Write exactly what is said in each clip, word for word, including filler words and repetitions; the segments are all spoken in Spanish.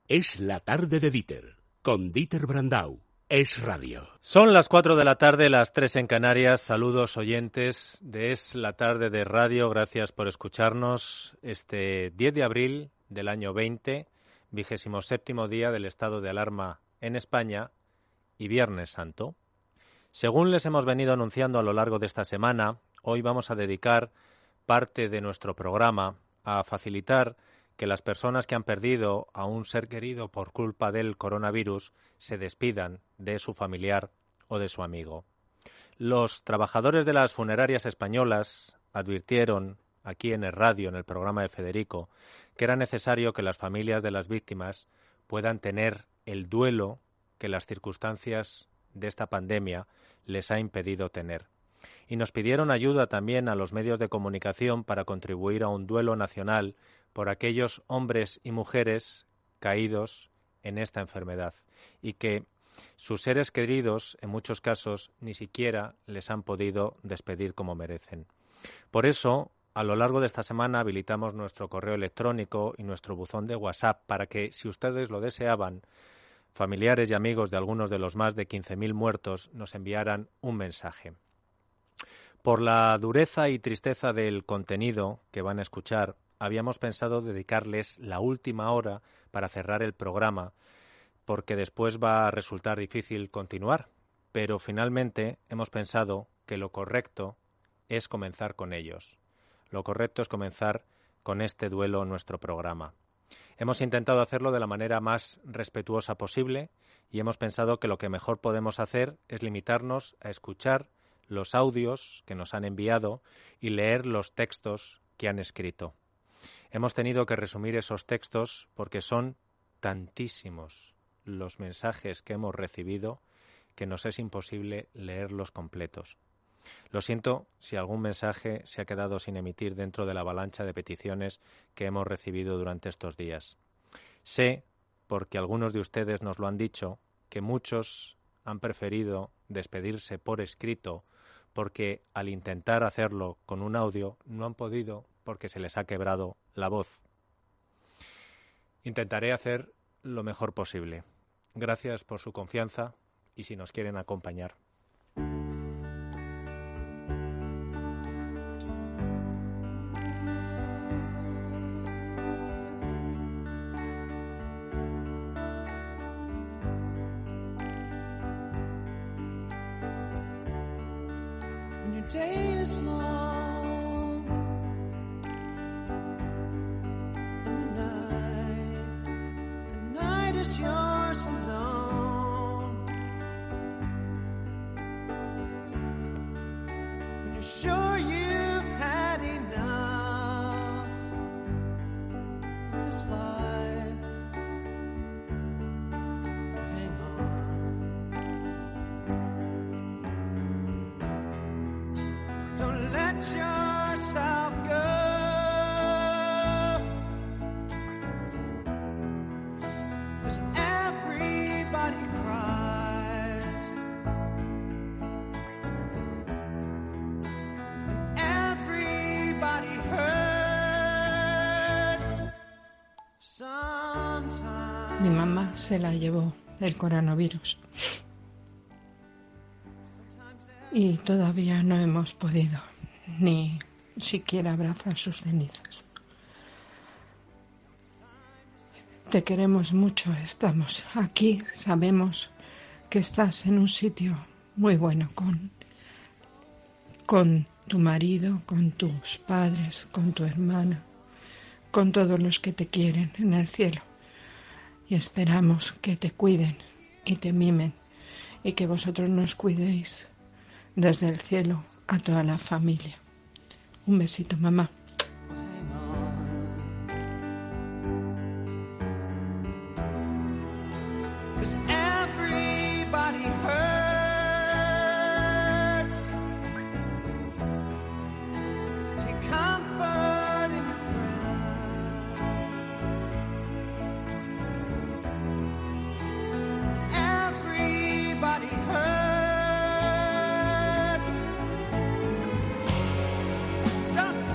Es la tarde de Dieter, con Dieter Brandau. Es Radio. Son las cuatro de la tarde, las tres en Canarias. Saludos oyentes de Es la tarde de Radio. Gracias por escucharnos este diez de abril del año veinte, vigésimo séptimo día del estado de alarma en España y Viernes Santo. Según les hemos venido anunciando a lo largo de esta semana, hoy vamos a dedicar parte de nuestro programa a facilitar que las personas que han perdido a un ser querido por culpa del coronavirus se despidan de su familiar o de su amigo. Los trabajadores de las funerarias españolas advirtieron aquí en el radio, en el programa de Federico, que era necesario que las familias de las víctimas puedan tener el duelo que las circunstancias de esta pandemia les ha impedido tener. Y nos pidieron ayuda también a los medios de comunicación para contribuir a un duelo nacional por aquellos hombres y mujeres caídos en esta enfermedad y que sus seres queridos, en muchos casos, ni siquiera les han podido despedir como merecen. Por eso, a lo largo de esta semana habilitamos nuestro correo electrónico y nuestro buzón de WhatsApp para que, si ustedes lo deseaban, familiares y amigos de algunos de los más de quince mil muertos nos enviaran un mensaje. Por la dureza y tristeza del contenido que van a escuchar, habíamos pensado dedicarles la última hora para cerrar el programa, porque después va a resultar difícil continuar, pero finalmente hemos pensado que lo correcto es comenzar con ellos. Lo correcto es comenzar con este duelo en nuestro programa. Hemos intentado hacerlo de la manera más respetuosa posible y hemos pensado que lo que mejor podemos hacer es limitarnos a escuchar los audios que nos han enviado y leer los textos que han escrito. Hemos tenido que resumir esos textos porque son tantísimos los mensajes que hemos recibido que nos es imposible leerlos completos. Lo siento si algún mensaje se ha quedado sin emitir dentro de la avalancha de peticiones que hemos recibido durante estos días. Sé, porque algunos de ustedes nos lo han dicho, que muchos han preferido despedirse por escrito porque al intentar hacerlo con un audio no han podido porque se les ha quebrado la voz. Intentaré hacer lo mejor posible. Gracias por su confianza y si nos quieren acompañar. Day is long and the night, the night is yours alone. When you're sure you've had enough of this life, hang on. Don't let yourself go. 'Cause everybody cries and everybody hurts sometimes. Mi mamá se la llevó el coronavirus. Y todavía no hemos podido ni siquiera abrazar sus cenizas. Te queremos mucho, estamos aquí, sabemos que estás en un sitio muy bueno con, con tu marido, con tus padres, con tu hermana, con todos los que te quieren en el cielo. Y esperamos que te cuiden y te mimen y que vosotros nos cuidéis desde el cielo a toda la familia. Un besito, mamá.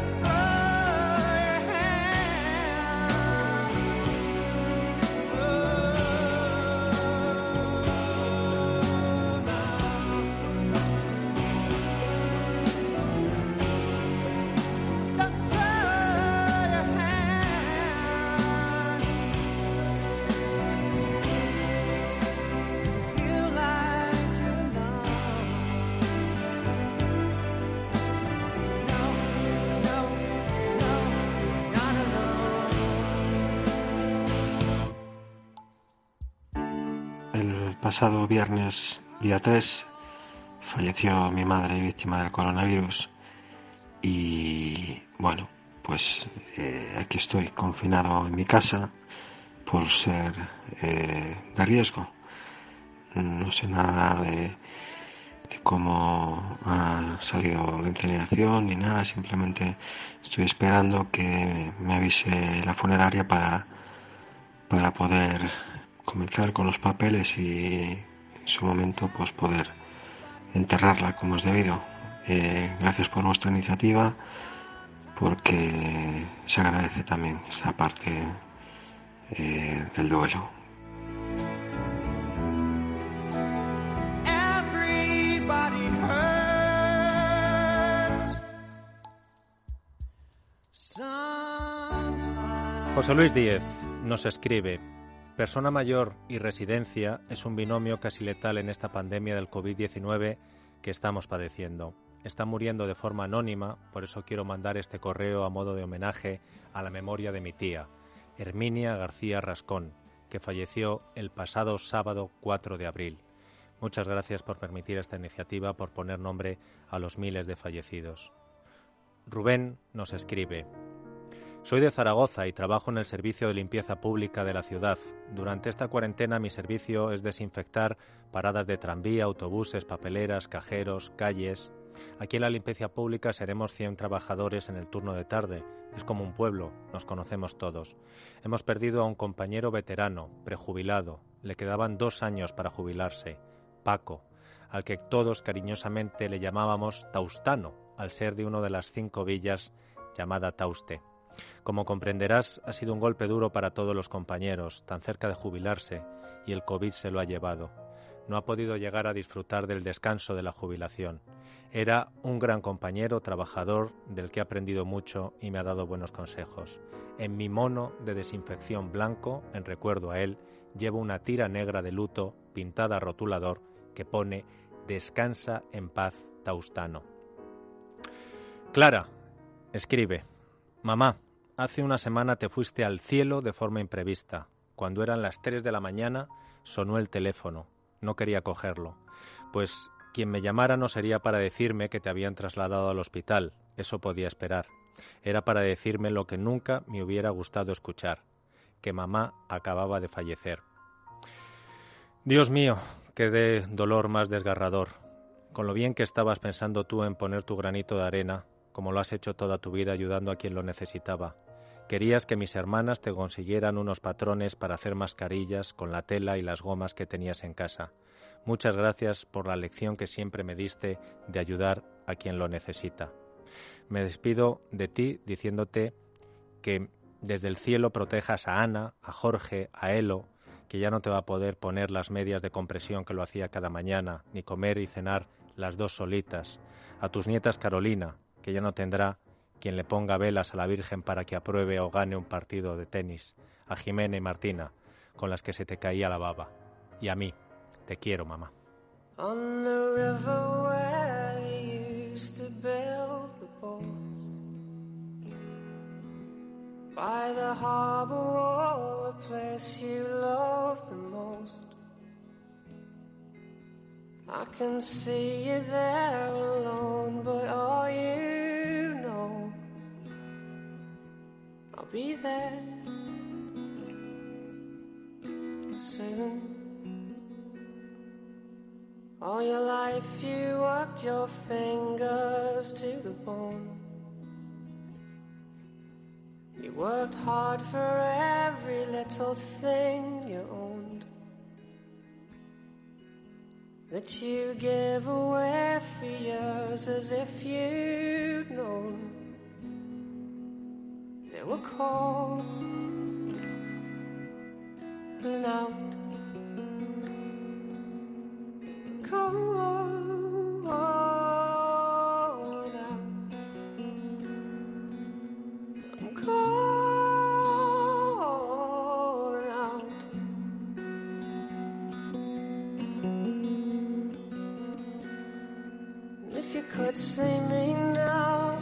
Oh pasado viernes, día tres, falleció mi madre víctima del coronavirus y bueno, pues eh, aquí estoy confinado en mi casa por ser eh, de riesgo. No sé nada de, de cómo ha salido la incineración ni nada, simplemente estoy esperando que me avise la funeraria para, para poder comenzar con los papeles y en su momento pues poder enterrarla como es debido. Eh, gracias por vuestra iniciativa, porque se agradece también esa parte eh, del duelo. Everybody hurts sometimes. José Luis Díez nos escribe: persona mayor y residencia es un binomio casi letal en esta pandemia del covid diecinueve que estamos padeciendo. Está muriendo de forma anónima, por eso quiero mandar este correo a modo de homenaje a la memoria de mi tía, Herminia García Rascón, que falleció el pasado sábado cuatro de abril. Muchas gracias por permitir esta iniciativa, por poner nombre a los miles de fallecidos. Rubén nos escribe: soy de Zaragoza y trabajo en el servicio de limpieza pública de la ciudad. Durante esta cuarentena mi servicio es desinfectar paradas de tranvía, autobuses, papeleras, cajeros, calles. Aquí en la limpieza pública seremos cien trabajadores en el turno de tarde. Es como un pueblo, nos conocemos todos. Hemos perdido a un compañero veterano, prejubilado. Le quedaban dos años para jubilarse. Paco, al que todos cariñosamente le llamábamos Taustano, al ser de una de las cinco villas llamada Tauste. Como comprenderás, ha sido un golpe duro para todos los compañeros, tan cerca de jubilarse, y el COVID se lo ha llevado. No ha podido llegar a disfrutar del descanso de la jubilación. Era un gran compañero, trabajador, del que he aprendido mucho y me ha dado buenos consejos. En mi mono de desinfección blanco, en recuerdo a él, llevo una tira negra de luto pintada a rotulador que pone «Descansa en paz, Taustano». Clara escribe: mamá, hace una semana te fuiste al cielo de forma imprevista. Cuando eran las tres de la mañana sonó el teléfono. No quería cogerlo, pues quien me llamara no sería para decirme que te habían trasladado al hospital. Eso podía esperar. Era para decirme lo que nunca me hubiera gustado escuchar, que mamá acababa de fallecer. Dios mío, qué de dolor más desgarrador. Con lo bien que estabas pensando tú en poner tu granito de arena, como lo has hecho toda tu vida ayudando a quien lo necesitaba. Querías que mis hermanas te consiguieran unos patrones para hacer mascarillas con la tela y las gomas que tenías en casa. Muchas gracias por la lección que siempre me diste de ayudar a quien lo necesita. Me despido de ti diciéndote que desde el cielo protejas a Ana, a Jorge, a Elo, que ya no te va a poder poner las medias de compresión que lo hacía cada mañana, ni comer y cenar las dos solitas. A tus nietas Carolina, que ya no tendrá quien le ponga velas a la Virgen para que apruebe o gane un partido de tenis. A Jimena y Martina, con las que se te caía la baba. Y a mí, te quiero, mamá. On the river where they used to build the boats, by the harbor wall, the place you love the most. I can see you there alone, but all you know, I'll be there soon. All your life you worked your fingers to the bone. You worked hard for every little thing you owned, that you give away for years as if you'd known they were cold and out. Cold and out. I'm cold and out. And if you could see me now,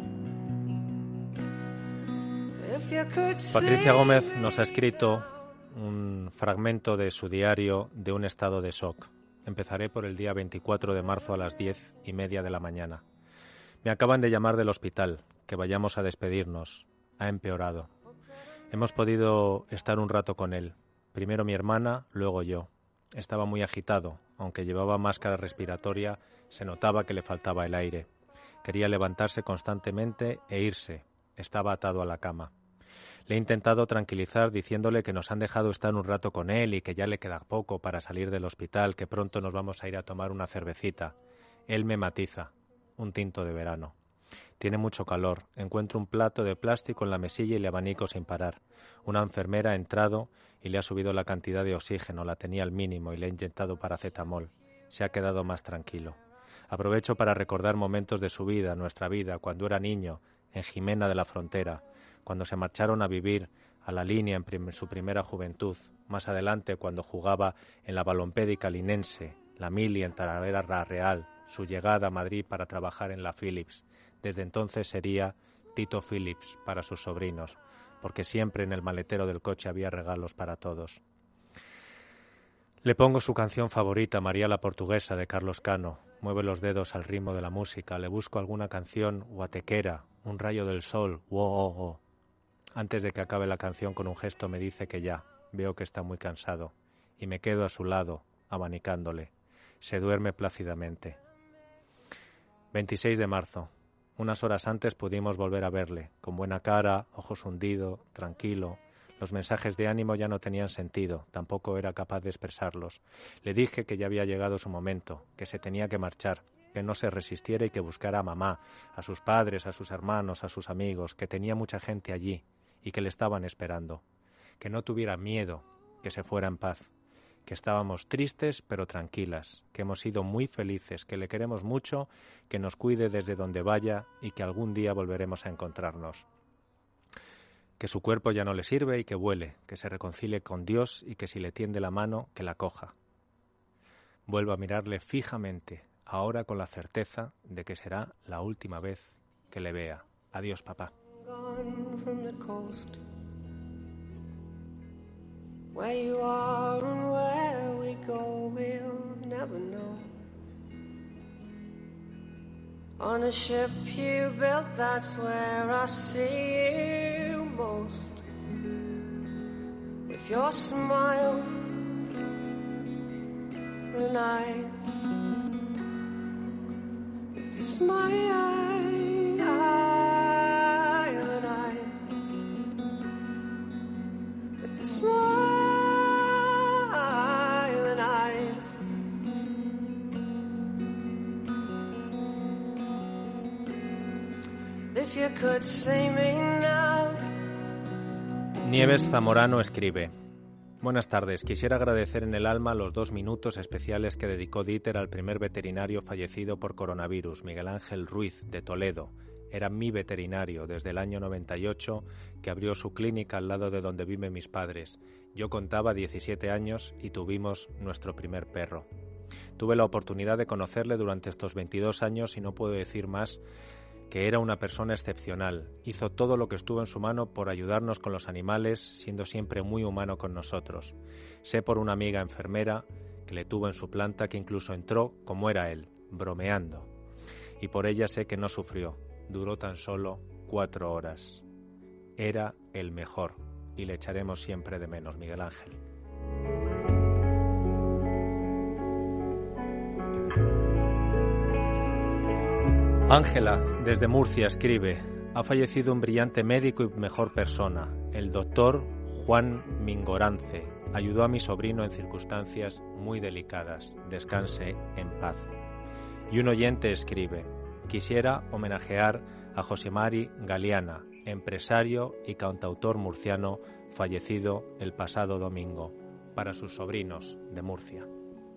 if you could see Patricia Gómez nos ha escrito un fragmento de su diario de un estado de shock. Empezaré por el día veinticuatro de marzo a las diez y media de la mañana. Me acaban de llamar del hospital, que vayamos a despedirnos. Ha empeorado. Hemos podido estar un rato con él. Primero mi hermana, luego yo. Estaba muy agitado. Aunque llevaba máscara respiratoria, se notaba que le faltaba el aire. Quería levantarse constantemente e irse. Estaba atado a la cama. Le he intentado tranquilizar diciéndole que nos han dejado estar un rato con él y que ya le queda poco para salir del hospital, que pronto nos vamos a ir a tomar una cervecita. Él me matiza. Un tinto de verano. Tiene mucho calor. Encuentro un plato de plástico en la mesilla y le abanico sin parar. Una enfermera ha entrado y le ha subido la cantidad de oxígeno. La tenía al mínimo y le ha inyectado paracetamol. Se ha quedado más tranquilo. Aprovecho para recordar momentos de su vida, nuestra vida, cuando era niño, en Jimena de la Frontera, cuando se marcharon a vivir a la línea en prim- su primera juventud. Más adelante, cuando jugaba en la Balompédica Linense, la Mili en Talavera la Real, su llegada a Madrid para trabajar en la Philips. Desde entonces sería Tito Phillips para sus sobrinos, porque siempre en el maletero del coche había regalos para todos. Le pongo su canción favorita, María la Portuguesa, de Carlos Cano. Mueve los dedos al ritmo de la música. Le busco alguna canción guatequera, Un rayo del sol, wo oh, oh. Antes de que acabe la canción, con un gesto me dice que ya. Veo que está muy cansado. Y me quedo a su lado, abanicándole. Se duerme plácidamente. veintiséis de marzo. Unas horas antes pudimos volver a verle, con buena cara, ojos hundidos, tranquilo. Los mensajes de ánimo ya no tenían sentido, tampoco era capaz de expresarlos. Le dije que ya había llegado su momento, que se tenía que marchar, que no se resistiera y que buscara a mamá, a sus padres, a sus hermanos, a sus amigos, que tenía mucha gente allí y que le estaban esperando. Que no tuviera miedo, que se fuera en paz. Que estábamos tristes pero tranquilas, que hemos sido muy felices, que le queremos mucho, que nos cuide desde donde vaya y que algún día volveremos a encontrarnos. Que su cuerpo ya no le sirve y que vuele, que se reconcilie con Dios y que si le tiende la mano, que la coja. Vuelvo a mirarle fijamente, ahora con la certeza de que será la última vez que le vea. Adiós, papá. Where you are and where we go, we'll never know. On a ship you built, that's where I see you most. With your smile and eyes, with your smile and eyes, with your smile. Nieves Zamorano escribe: Buenas tardes, quisiera agradecer en el alma los dos minutos especiales que dedicó Dieter al primer veterinario fallecido por coronavirus, Miguel Ángel Ruiz, de Toledo. Era mi veterinario desde el año noventa y ocho, que abrió su clínica al lado de donde viven mis padres. Yo contaba diecisiete años y tuvimos nuestro primer perro. Tuve la oportunidad de conocerle durante estos veintidós años y no puedo decir más que era una persona excepcional. Hizo todo lo que estuvo en su mano por ayudarnos con los animales, siendo siempre muy humano con nosotros. Sé por una amiga enfermera que le tuvo en su planta que incluso entró como era él, bromeando. Y por ella sé que no sufrió. Duró tan solo cuatro horas. Era el mejor y le echaremos siempre de menos, Miguel Ángel. Ángela, desde Murcia, escribe: ha fallecido un brillante médico y mejor persona, el doctor Juan Mingorance. Ayudó a mi sobrino en circunstancias muy delicadas. Descanse en paz. Y un oyente escribe: quisiera homenajear a José Mari Galeana, empresario y cantautor murciano, fallecido el pasado domingo, para sus sobrinos de Murcia.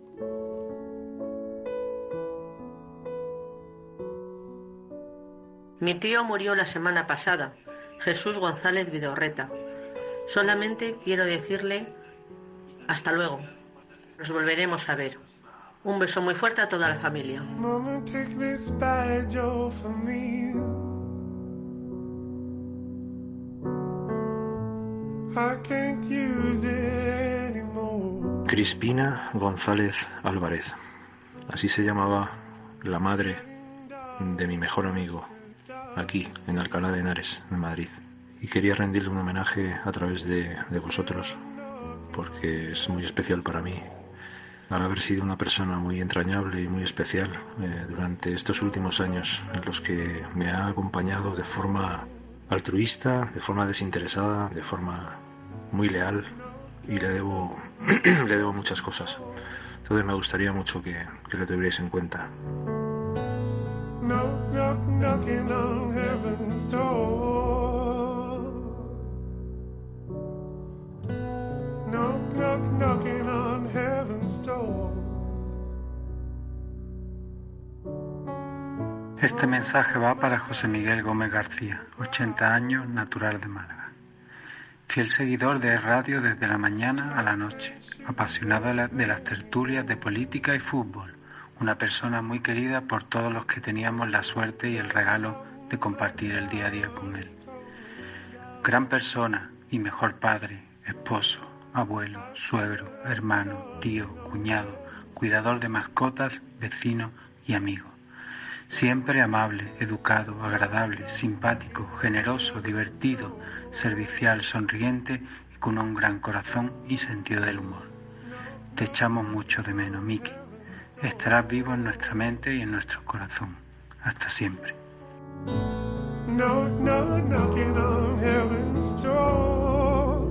Mi tío murió la semana pasada, Jesús González Vidorreta. Solamente quiero decirle hasta luego. Nos volveremos a ver. Un beso muy fuerte a toda la familia. Mama, take this badge off of me. Crispina González Álvarez. Así se llamaba la madre de mi mejor amigo, aquí, en Alcalá de Henares, en Madrid. Y quería rendirle un homenaje a través de, de vosotros, porque es muy especial para mí, al haber sido una persona muy entrañable y muy especial eh, durante estos últimos años, en los que me ha acompañado de forma altruista, de forma desinteresada, de forma muy leal, y le debo, le debo muchas cosas. Entonces me gustaría mucho que, que lo tuvierais en cuenta. Knock, knock, knocking on heaven's door. Knock, knock, knocking on heaven's door. Este mensaje va para José Miguel Gómez García, ochenta años, natural de Málaga. Fiel seguidor de radio desde la mañana a la noche, apasionado de las tertulias de política y fútbol. Una persona muy querida por todos los que teníamos la suerte y el regalo de compartir el día a día con él. Gran persona y mejor padre, esposo, abuelo, suegro, hermano, tío, cuñado, cuidador de mascotas, vecino y amigo. Siempre amable, educado, agradable, simpático, generoso, divertido, servicial, sonriente y con un gran corazón y sentido del humor. Te echamos mucho de menos, Miki. Estarás vivo en nuestra mente y en nuestro corazón. Hasta siempre. Knock, knock, knocking on heaven's door.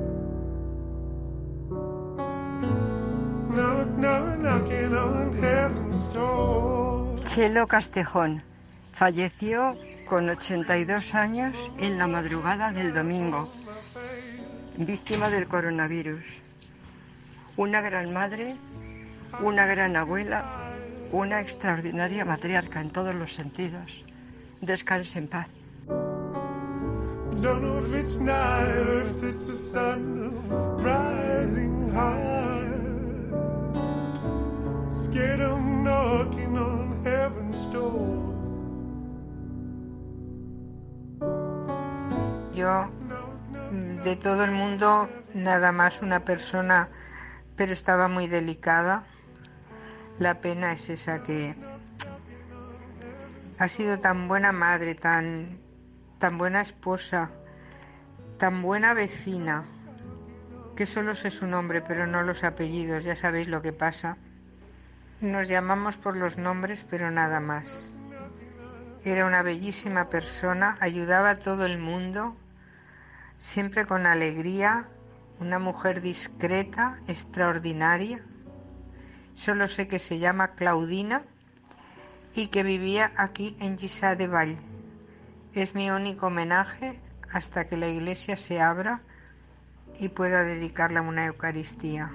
Knock, knock, knocking on heaven's door. Chelo Castejón falleció con ochenta y dos años en la madrugada del domingo, víctima del coronavirus. Una gran madre, una gran abuela, una extraordinaria matriarca en todos los sentidos. Descanse en paz. Don't know if it's night or if it's the sun rising high. Scared of knocking on heaven's door. Yo, de todo el mundo, nada más una persona, pero estaba muy delicada. La pena es esa, que ha sido tan buena madre, tan, tan buena esposa, tan buena vecina, que solo sé su nombre, pero no los apellidos, ya sabéis lo que pasa. Nos llamamos por los nombres, pero nada más. Era una bellísima persona, ayudaba a todo el mundo, siempre con alegría, una mujer discreta, extraordinaria. Solo sé que se llama Claudina y que vivía aquí en Lliçà de Vall. Es mi único homenaje hasta que la iglesia se abra y pueda dedicarle a una Eucaristía.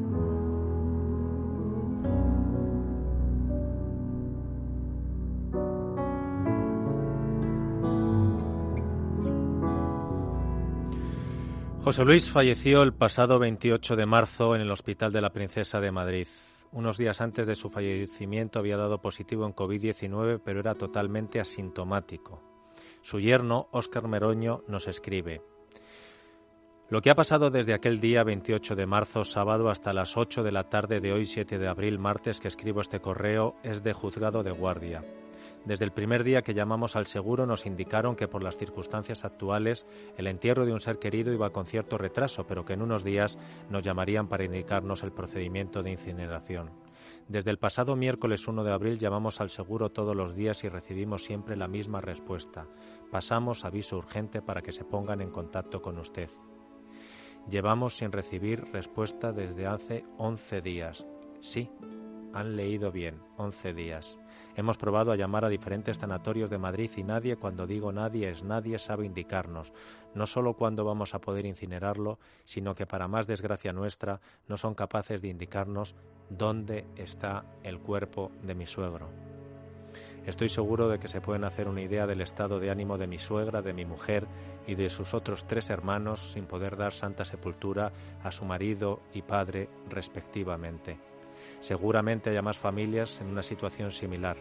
José Luis falleció el pasado veintiocho de marzo en el Hospital de la Princesa de Madrid. Unos días antes de su fallecimiento había dado positivo en covid diecinueve, pero era totalmente asintomático. Su yerno, Óscar Meroño, nos escribe: lo que ha pasado desde aquel día veintiocho de marzo, sábado, hasta las ocho de la tarde de hoy, siete de abril, martes, que escribo este correo, es de juzgado de guardia. Desde el primer día que llamamos al seguro nos indicaron que por las circunstancias actuales el entierro de un ser querido iba con cierto retraso, pero que en unos días nos llamarían para indicarnos el procedimiento de incineración. Desde el pasado miércoles uno de abril llamamos al seguro todos los días y recibimos siempre la misma respuesta. Pasamos aviso urgente para que se pongan en contacto con usted. Llevamos sin recibir respuesta desde hace once días. Sí, han leído bien, once días. Hemos probado a llamar a diferentes sanatorios de Madrid y nadie, cuando digo nadie, es nadie, sabe indicarnos, no solo cuándo vamos a poder incinerarlo, sino que para más desgracia nuestra, no son capaces de indicarnos dónde está el cuerpo de mi suegro. Estoy seguro de que se pueden hacer una idea del estado de ánimo de mi suegra, de mi mujer y de sus otros tres hermanos, sin poder dar santa sepultura a su marido y padre respectivamente. Seguramente haya más familias en una situación similar.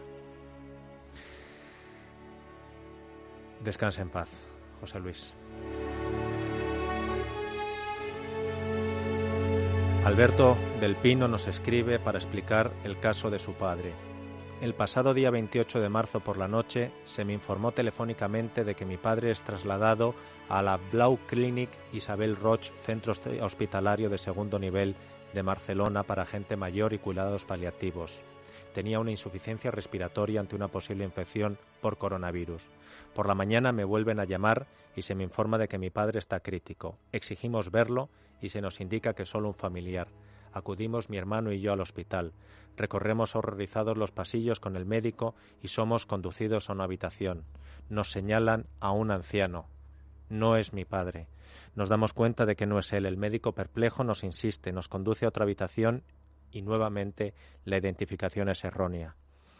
Descanse en paz, José Luis. Alberto del Pino nos escribe para explicar el caso de su padre. El pasado día veintiocho de marzo por la noche se me informó telefónicamente de que mi padre es trasladado a la Blau Clinic Isabel Roig, centro hospitalario de segundo nivel de Barcelona para gente mayor y cuidados paliativos. Tenía una insuficiencia respiratoria ante una posible infección por coronavirus. Por la mañana me vuelven a llamar y se me informa de que mi padre está crítico. Exigimos verlo y se nos indica que solo un familiar. Acudimos mi hermano y yo al hospital. Recorremos horrorizados los pasillos con el médico y somos conducidos a una habitación. Nos señalan a un anciano. No es mi padre. Nos damos cuenta de que no es él. El médico perplejo nos insiste, nos conduce a otra habitación y nuevamente la identificación es errónea.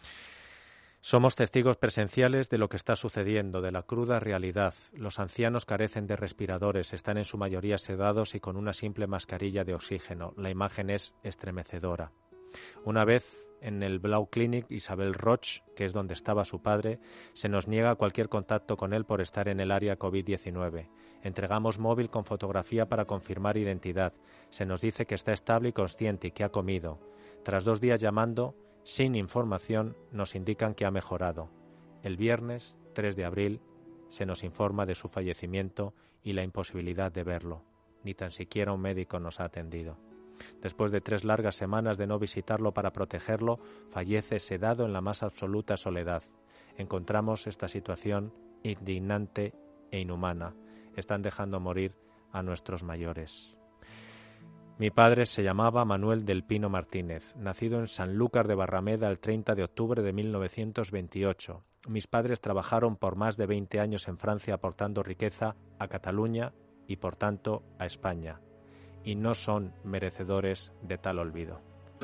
Somos testigos presenciales de lo que está sucediendo, de la cruda realidad. Los ancianos carecen de respiradores, están en su mayoría sedados y con una simple mascarilla de oxígeno. La imagen es estremecedora. Una vez en el Blau Clinic Isabel Roig, que es donde estaba su padre, se nos niega cualquier contacto con él por estar en el área COVID diecinueve. Entregamos móvil con fotografía para confirmar identidad. Se nos dice que está estable y consciente y que ha comido. Tras dos días llamando, sin información, nos indican que ha mejorado. El viernes, tres de abril, se nos informa de su fallecimiento y la imposibilidad de verlo. Ni tan siquiera un médico nos ha atendido. Después de tres largas semanas de no visitarlo para protegerlo, fallece sedado en la más absoluta soledad. Encontramos esta situación indignante e inhumana. Están dejando morir a nuestros mayores. Mi padre se llamaba Manuel del Pino Martínez, nacido en Sanlúcar de Barrameda el treinta de octubre de mil novecientos veintiocho. Mis padres trabajaron por más de veinte años en Francia aportando riqueza a Cataluña y por tanto a España, y no son merecedores de tal olvido.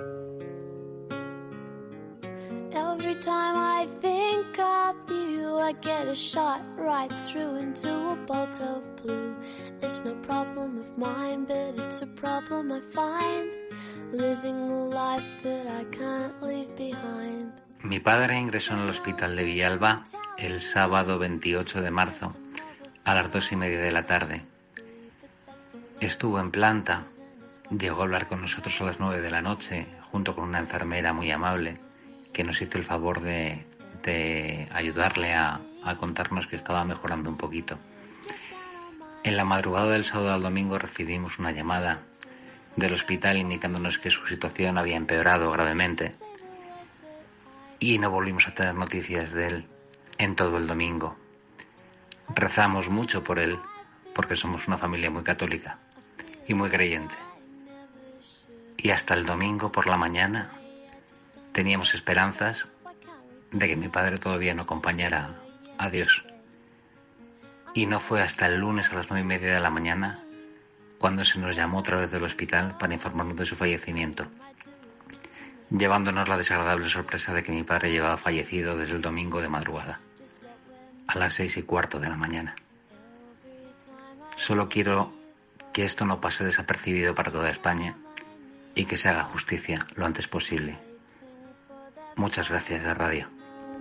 Every time I think of you, I get a shot right through into a bolt of blue. It's no problem of mine, but it's a problem I find, living a life that I can't leave behind. Mi padre ingresó en el hospital de Villalba el sábado veintiocho de marzo a las dos y media de la tarde. Estuvo en planta, llegó a hablar con nosotros a las nueve de la noche, junto con una enfermera muy amable, que nos hizo el favor de, de ayudarle a, a contarnos que estaba mejorando un poquito. En la madrugada del sábado al domingo recibimos una llamada del hospital indicándonos que su situación había empeorado gravemente y no volvimos a tener noticias de él en todo el domingo. Rezamos mucho por él porque somos una familia muy católica y muy creyente. Y hasta el domingo por la mañana teníamos esperanzas de que mi padre todavía no acompañara a Dios. Y no fue hasta el lunes a las nueve y media de la mañana cuando se nos llamó otra vez del hospital para informarnos de su fallecimiento, llevándonos la desagradable sorpresa de que mi padre llevaba fallecido desde el domingo de madrugada, a las seis y cuarto de la mañana. Solo quiero que esto no pase desapercibido para toda España y que se haga justicia lo antes posible. Muchas gracias de radio.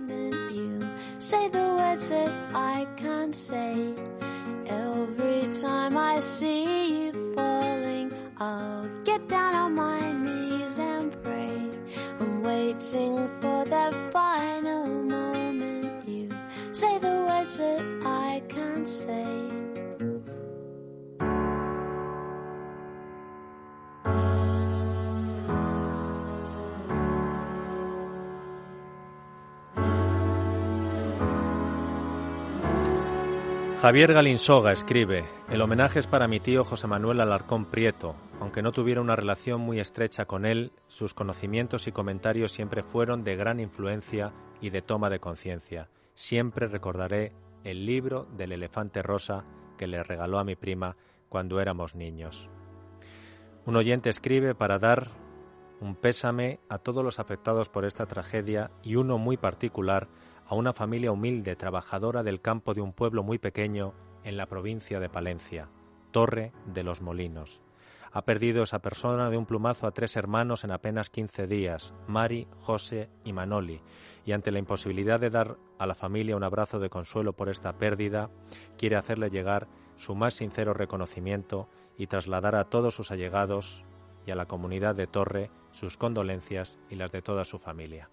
Javier Galinsoga escribe: el homenaje es para mi tío José Manuel Alarcón Prieto. Aunque no tuviera una relación muy estrecha con él, sus conocimientos y comentarios siempre fueron de gran influencia y de toma de conciencia. Siempre recordaré el libro del elefante rosa que le regaló a mi prima cuando éramos niños. Un oyente escribe para dar un pésame a todos los afectados por esta tragedia y uno muy particular a una familia humilde, trabajadora del campo de un pueblo muy pequeño en la provincia de Palencia, Torre de los Molinos. Ha perdido esa persona de un plumazo a tres hermanos en apenas quince días, Mari, José y Manoli, y ante la imposibilidad de dar a la familia un abrazo de consuelo por esta pérdida, quiere hacerle llegar su más sincero reconocimiento y trasladar a todos sus allegados y a la comunidad de Torre sus condolencias y las de toda su familia.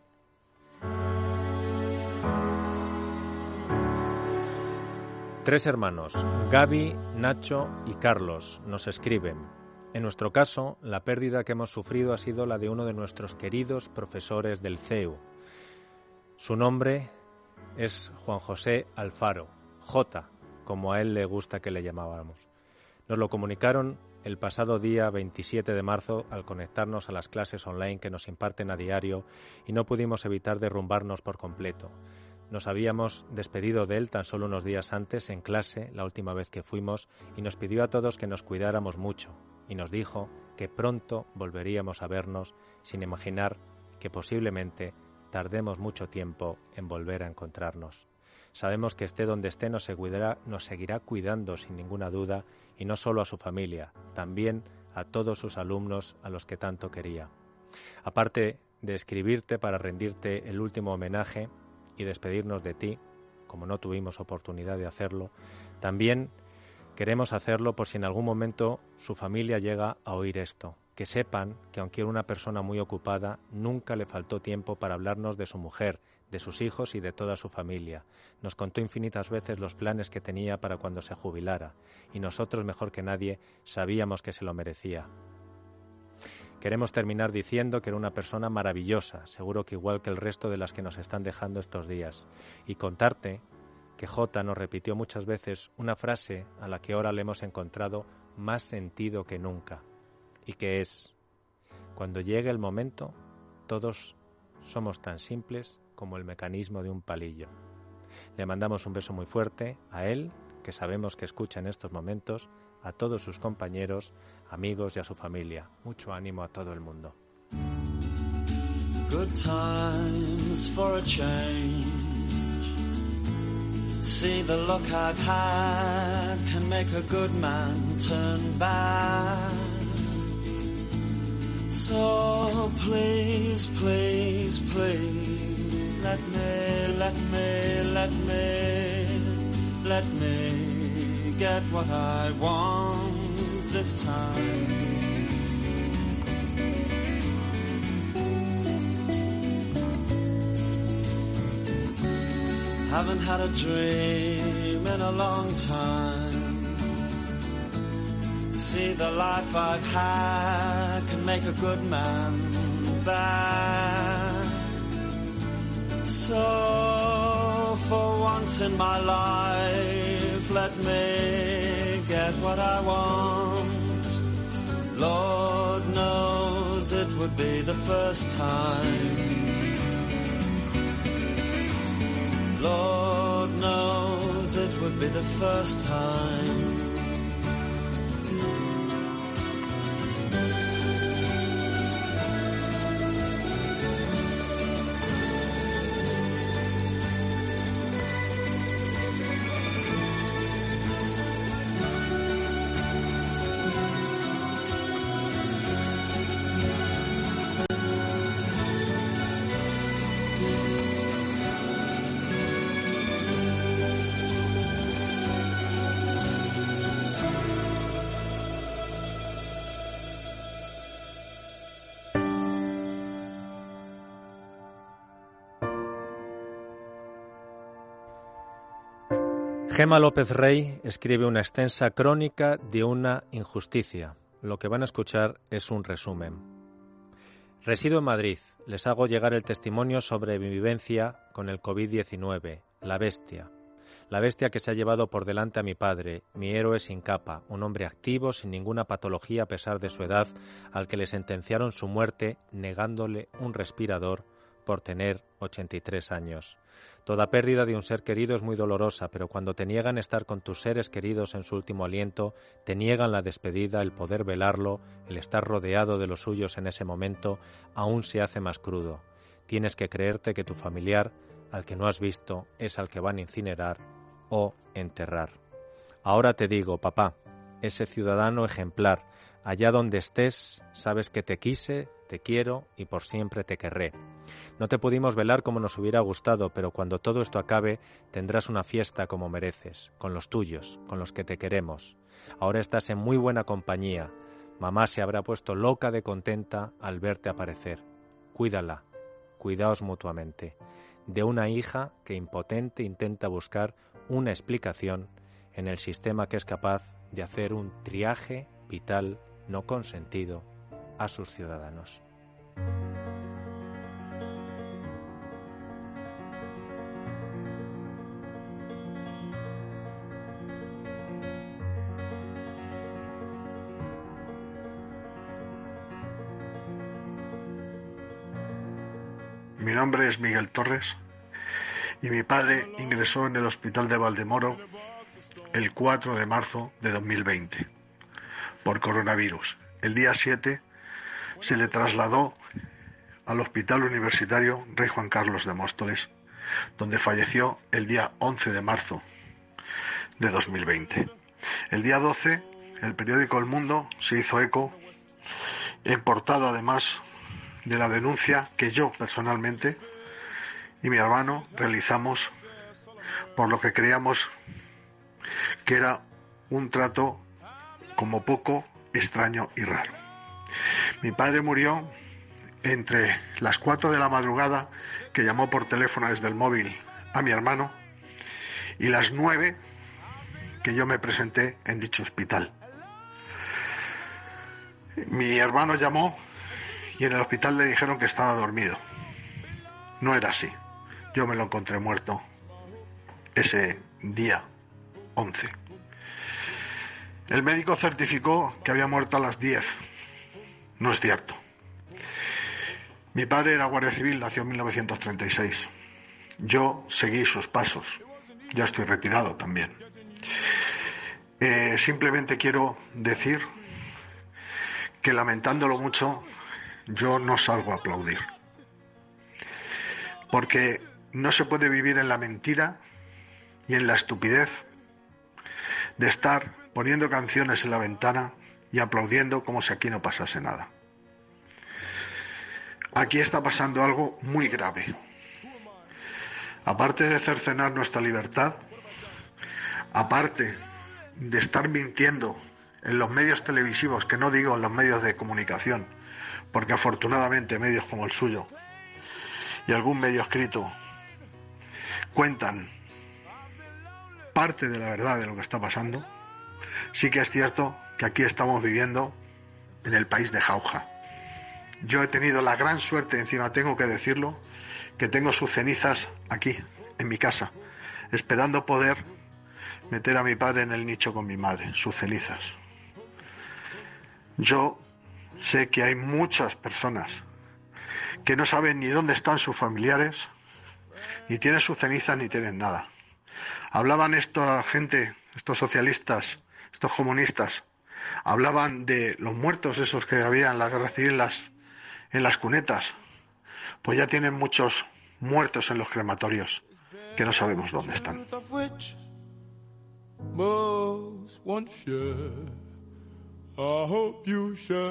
Tres hermanos, Gaby, Nacho y Carlos, nos escriben. En nuestro caso, la pérdida que hemos sufrido ha sido la de uno de nuestros queridos profesores del C E U. Su nombre es Juan José Alfaro, J, como a él le gusta que le llamábamos. Nos lo comunicaron el pasado día veintisiete de marzo al conectarnos a las clases online que nos imparten a diario y no pudimos evitar derrumbarnos por completo. Nos habíamos despedido de él tan solo unos días antes en clase, la última vez que fuimos, y nos pidió a todos que nos cuidáramos mucho y nos dijo que pronto volveríamos a vernos sin imaginar que posiblemente tardemos mucho tiempo en volver a encontrarnos. Sabemos que esté donde esté nos seguirá, nos seguirá cuidando sin ninguna duda, y no solo a su familia, también a todos sus alumnos a los que tanto quería. Aparte de escribirte para rendirte el último homenaje y despedirnos de ti, como no tuvimos oportunidad de hacerlo, también queremos hacerlo por si en algún momento su familia llega a oír esto. Que sepan que aunque era una persona muy ocupada, nunca le faltó tiempo para hablarnos de su mujer, de sus hijos y de toda su familia. Nos contó infinitas veces los planes que tenía para cuando se jubilara, y nosotros, mejor que nadie, sabíamos que se lo merecía. Queremos terminar diciendo que era una persona maravillosa, seguro que igual que el resto de las que nos están dejando estos días, y contarte que J nos repitió muchas veces una frase a la que ahora le hemos encontrado más sentido que nunca, y que es: cuando llegue el momento, todos somos tan simples como el mecanismo de un palillo. Le mandamos un beso muy fuerte a él, que sabemos que escucha en estos momentos, a todos sus compañeros, amigos y a su familia. Mucho ánimo a todo el mundo. Good times for a change. See the luck I've had can make a good man turn bad. So please, please, please, let me, let me, let me, let me get what I want this time. Haven't had a dream in a long time. See, the life I've had can make a good man bad. So for once in my life, let me get what I want. Lord knows it would be the first time. Lord knows it would be the first time. Gema López Rey escribe una extensa crónica de una injusticia. Lo que van a escuchar es un resumen. Resido en Madrid. Les hago llegar el testimonio sobre mi vivencia con el covid diecinueve, la bestia. La bestia que se ha llevado por delante a mi padre, mi héroe sin capa, un hombre activo, sin ninguna patología a pesar de su edad, al que le sentenciaron su muerte negándole un respirador por tener ochenta y tres años. Toda pérdida de un ser querido es muy dolorosa, pero cuando te niegan estar con tus seres queridos en su último aliento, te niegan la despedida, el poder velarlo, el estar rodeado de los suyos en ese momento, aún se hace más crudo. Tienes que creerte que tu familiar, al que no has visto, es al que van a incinerar o enterrar. Ahora te digo, papá, ese ciudadano ejemplar, allá donde estés, sabes que te quise, te quiero y por siempre te querré. No te pudimos velar como nos hubiera gustado, pero cuando todo esto acabe, tendrás una fiesta como mereces, con los tuyos, con los que te queremos. Ahora estás en muy buena compañía. Mamá se habrá puesto loca de contenta al verte aparecer. Cuídala, cuidaos mutuamente, de una hija que impotente intenta buscar una explicación en el sistema que es capaz de hacer un triaje vital no consentido a sus ciudadanos. Mi nombre es Miguel Torres y mi padre ingresó en el hospital de Valdemoro el cuatro de marzo de dos mil veinte por coronavirus. El día siete se le trasladó al Hospital Universitario Rey Juan Carlos de Móstoles, donde falleció el día once de marzo de dos mil veinte. El día doce, el periódico El Mundo se hizo eco, en portada además de la denuncia que yo personalmente y mi hermano realizamos por lo que creíamos que era un trato como poco extraño y raro. Mi padre murió entre las cuatro de la madrugada, que llamó por teléfono desde el móvil a mi hermano, y las nueve que yo me presenté en dicho hospital. Mi hermano llamó y en el hospital le dijeron que estaba dormido. No era así. Yo me lo encontré muerto ese día once. El médico certificó que había muerto a las diez. No es cierto. Mi padre era guardia civil, nació en mil novecientos treinta y seis. Yo seguí sus pasos. Ya estoy retirado también. Eh, simplemente quiero decir que, lamentándolo mucho, yo no salgo a aplaudir, porque no se puede vivir en la mentira y en la estupidez de estar poniendo canciones en la ventana y aplaudiendo como si aquí no pasase nada. Aquí está pasando algo muy grave. Aparte de cercenar nuestra libertad, aparte de estar mintiendo en los medios televisivos, que no digo en los medios de comunicación, porque afortunadamente medios como el suyo y algún medio escrito cuentan parte de la verdad de lo que está pasando, sí que es cierto que aquí estamos viviendo en el país de jauja. Yo he tenido la gran suerte, encima tengo que decirlo, que tengo sus cenizas aquí, en mi casa, esperando poder meter a mi padre en el nicho con mi madre, sus cenizas. Yo sé que hay muchas personas que no saben ni dónde están sus familiares, ni tienen sus cenizas, ni tienen nada. Hablaban esta gente, estos socialistas, estos comunistas, hablaban de los muertos esos que había en la guerra civil en las, en las cunetas. Pues ya tienen muchos muertos en los crematorios que no sabemos dónde están. I hope you share.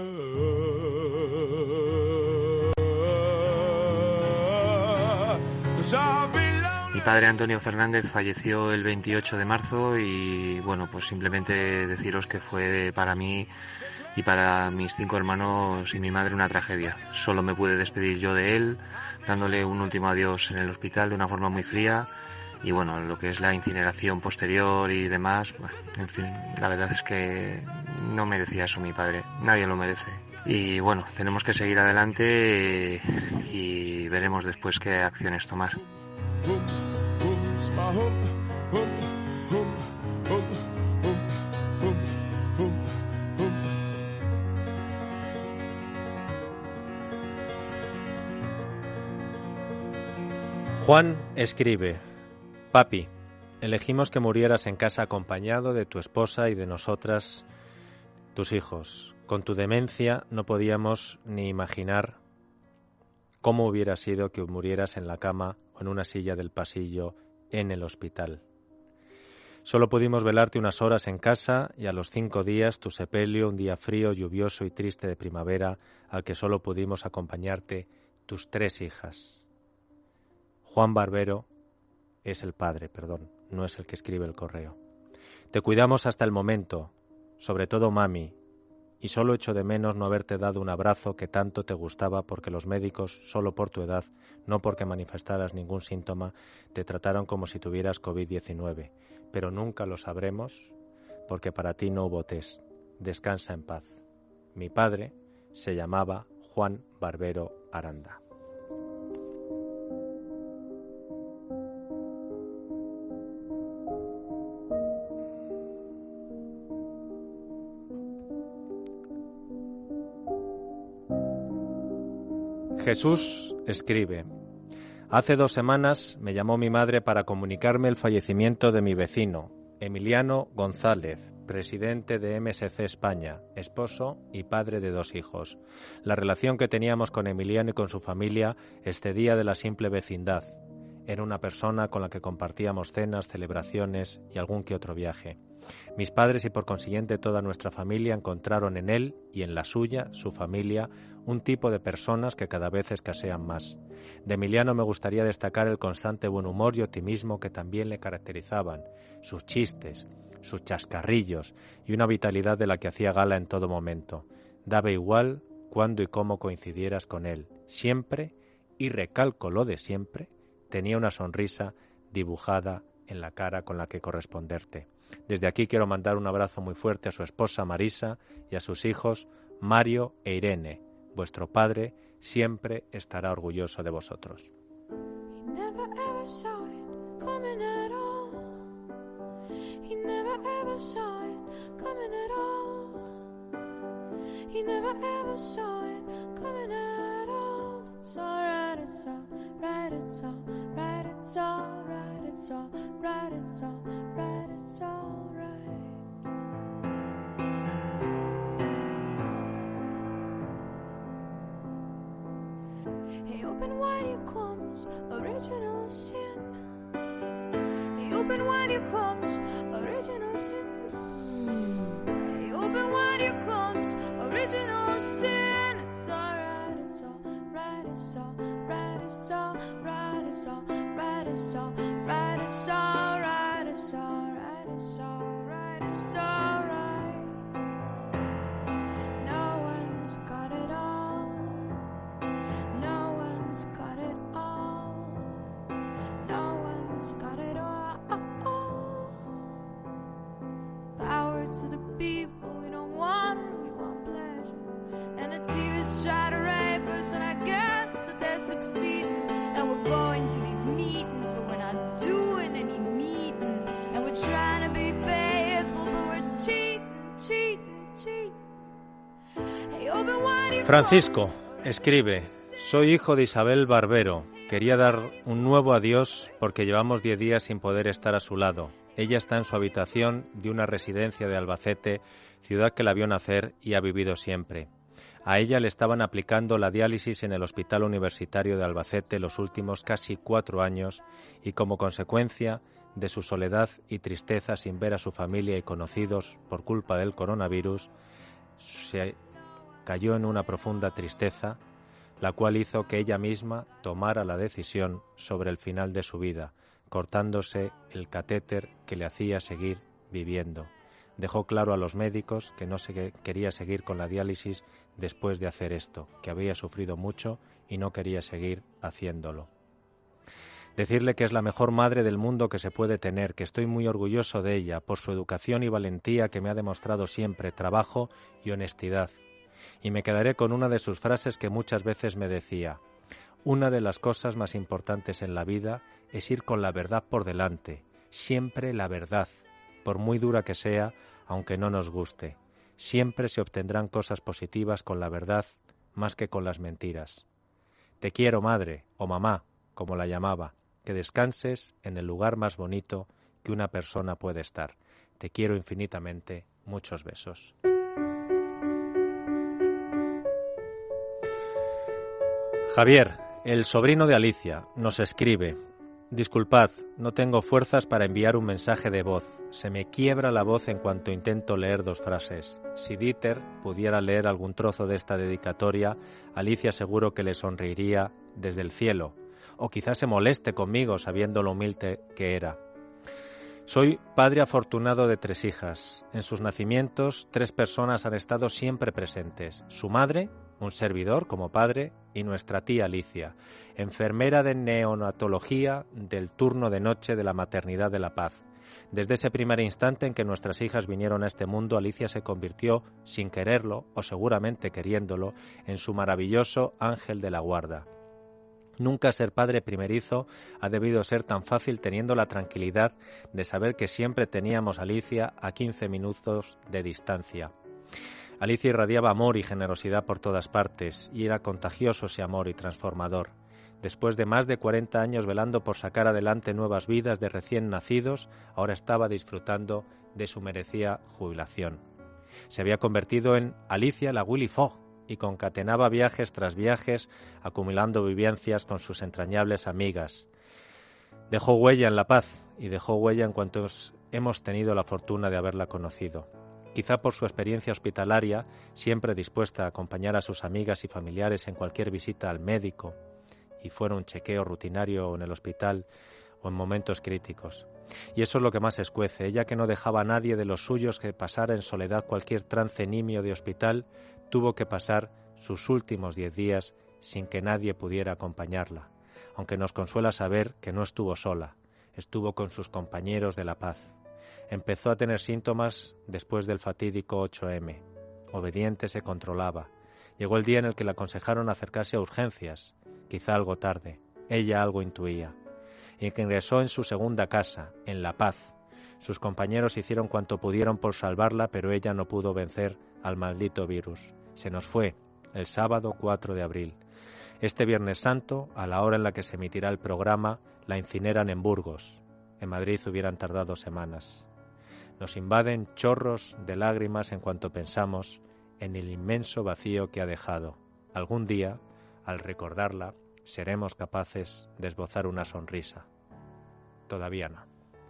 Mi padre Antonio Fernández falleció el veintiocho de marzo y bueno, pues simplemente deciros que fue para mí y para mis cinco hermanos y mi madre una tragedia. Solo me pude despedir yo de él, dándole un último adiós en el hospital de una forma muy fría. Y bueno, lo que es la incineración posterior y demás, bueno, en fin, la verdad es que no merecía eso mi padre, nadie lo merece. Y bueno, tenemos que seguir adelante y veremos después qué acciones tomar. Juan escribe: Papi, elegimos que murieras en casa acompañado de tu esposa y de nosotras, tus hijos. Con tu demencia no podíamos ni imaginar cómo hubiera sido que murieras en la cama o en una silla del pasillo en el hospital. Solo pudimos velarte unas horas en casa y a los cinco días tu sepelio, un día frío, lluvioso y triste de primavera, al que solo pudimos acompañarte tus tres hijas. Juan Barbero es el padre, perdón, no es el que escribe el correo. Te cuidamos hasta el momento, sobre todo mami, y solo echo de menos no haberte dado un abrazo que tanto te gustaba porque los médicos, solo por tu edad, no porque manifestaras ningún síntoma, te trataron como si tuvieras covid diecinueve. Pero nunca lo sabremos porque para ti no hubo test. Descansa en paz. Mi padre se llamaba Juan Barbero Aranda. Jesús escribe: hace dos semanas me llamó mi madre para comunicarme el fallecimiento de mi vecino, Emiliano González, presidente de M S C España, esposo y padre de dos hijos. La relación que teníamos con Emiliano y con su familia excedía de la simple vecindad. Era una persona con la que compartíamos cenas, celebraciones y algún que otro viaje. Mis padres y por consiguiente toda nuestra familia encontraron en él y en la suya, su familia, un tipo de personas que cada vez escasean más. De Emiliano me gustaría destacar el constante buen humor y optimismo que también le caracterizaban, sus chistes, sus chascarrillos y una vitalidad de la que hacía gala en todo momento. Daba igual cuándo y cómo coincidieras con él. Siempre, y recalco lo de siempre, tenía una sonrisa dibujada en la cara con la que corresponderte. Desde aquí quiero mandar un abrazo muy fuerte a su esposa Marisa y a sus hijos Mario e Irene. Vuestro padre siempre estará orgulloso de vosotros. Hey, open wide here comes original sin. Hey, open wide here comes original sin. Hey, open wide here comes original sin. It's alright, it's alright, it's alright, it's alright, it's alright, it's alright, it's alright, it's alright, it's alright, it's alright. No one's got it all. No one's got it all. No one's got it all. Power to the people, we don't want it, we want pleasure. And the T V's try to rape us, and I guess that they're succeeding. And we're going to these meetings, but we're not doing any meeting. And we're trying to be faithful, but we're cheating, cheating, cheating. Hey, open wide. Francisco escribe: soy hijo de Isabel Barbero. Quería dar un nuevo adiós porque llevamos diez días sin poder estar a su lado. Ella está en su habitación de una residencia de Albacete, ciudad que la vio nacer y ha vivido siempre. A ella le estaban aplicando la diálisis en el Hospital Universitario de Albacete los últimos casi cuatro años y como consecuencia de su soledad y tristeza sin ver a su familia y conocidos por culpa del coronavirus, se cayó en una profunda tristeza, la cual hizo que ella misma tomara la decisión sobre el final de su vida, cortándose el catéter que le hacía seguir viviendo. Dejó claro a los médicos que no se quería seguir con la diálisis después de hacer esto, que había sufrido mucho y no quería seguir haciéndolo. Decirle que es la mejor madre del mundo que se puede tener, que estoy muy orgulloso de ella por su educación y valentía que me ha demostrado siempre, trabajo y honestidad. Y me quedaré con una de sus frases que muchas veces me decía: una de las cosas más importantes en la vida es ir con la verdad por delante, siempre la verdad, por muy dura que sea, aunque no nos guste. Siempre se obtendrán cosas positivas con la verdad más que con las mentiras. Te quiero, madre, o mamá, como la llamaba, que descanses en el lugar más bonito que una persona puede estar. Te quiero infinitamente, muchos besos. Javier, el sobrino de Alicia, nos escribe: disculpad, no tengo fuerzas para enviar un mensaje de voz. Se me quiebra la voz en cuanto intento leer dos frases. Si Dieter pudiera leer algún trozo de esta dedicatoria, Alicia seguro que le sonreiría desde el cielo, o quizás se moleste conmigo sabiendo lo humilde que era. Soy padre afortunado de tres hijas. En sus nacimientos, tres personas han estado siempre presentes. Su madre, un servidor como padre, y nuestra tía Alicia, enfermera de neonatología del turno de noche de la Maternidad de la Paz. Desde ese primer instante en que nuestras hijas vinieron a este mundo, Alicia se convirtió, sin quererlo, o seguramente queriéndolo, en su maravilloso ángel de la guarda. Nunca ser padre primerizo ha debido ser tan fácil teniendo la tranquilidad de saber que siempre teníamos a Alicia a quince minutos de distancia. Alicia irradiaba amor y generosidad por todas partes, y era contagioso ese amor y transformador. Después de más de cuarenta años velando por sacar adelante nuevas vidas de recién nacidos, ahora estaba disfrutando de su merecida jubilación. Se había convertido en Alicia la Willy Fogg, y concatenaba viajes tras viajes, acumulando vivencias con sus entrañables amigas. Dejó huella en La Paz, y dejó huella en cuantos hemos tenido la fortuna de haberla conocido. Quizá por su experiencia hospitalaria, siempre dispuesta a acompañar a sus amigas y familiares en cualquier visita al médico, y fuera un chequeo rutinario en el hospital o en momentos críticos. Y eso es lo que más escuece. Ella, que no dejaba a nadie de los suyos que pasara en soledad cualquier trance nimio de hospital, tuvo que pasar sus últimos diez días sin que nadie pudiera acompañarla, aunque nos consuela saber que no estuvo sola, estuvo con sus compañeros de La Paz. Empezó a tener síntomas después del fatídico ocho eme. Obediente, se controlaba. Llegó el día en el que le aconsejaron acercarse a urgencias, quizá algo tarde. Ella algo intuía. Y que ingresó en su segunda casa, en La Paz. Sus compañeros hicieron cuanto pudieron por salvarla, pero ella no pudo vencer al maldito virus. Se nos fue el sábado cuatro de abril. Este Viernes Santo, a la hora en la que se emitirá el programa, la incineran en Burgos. En Madrid hubieran tardado semanas. Nos invaden chorros de lágrimas en cuanto pensamos en el inmenso vacío que ha dejado. Algún día, al recordarla, seremos capaces de esbozar una sonrisa. Todavía no.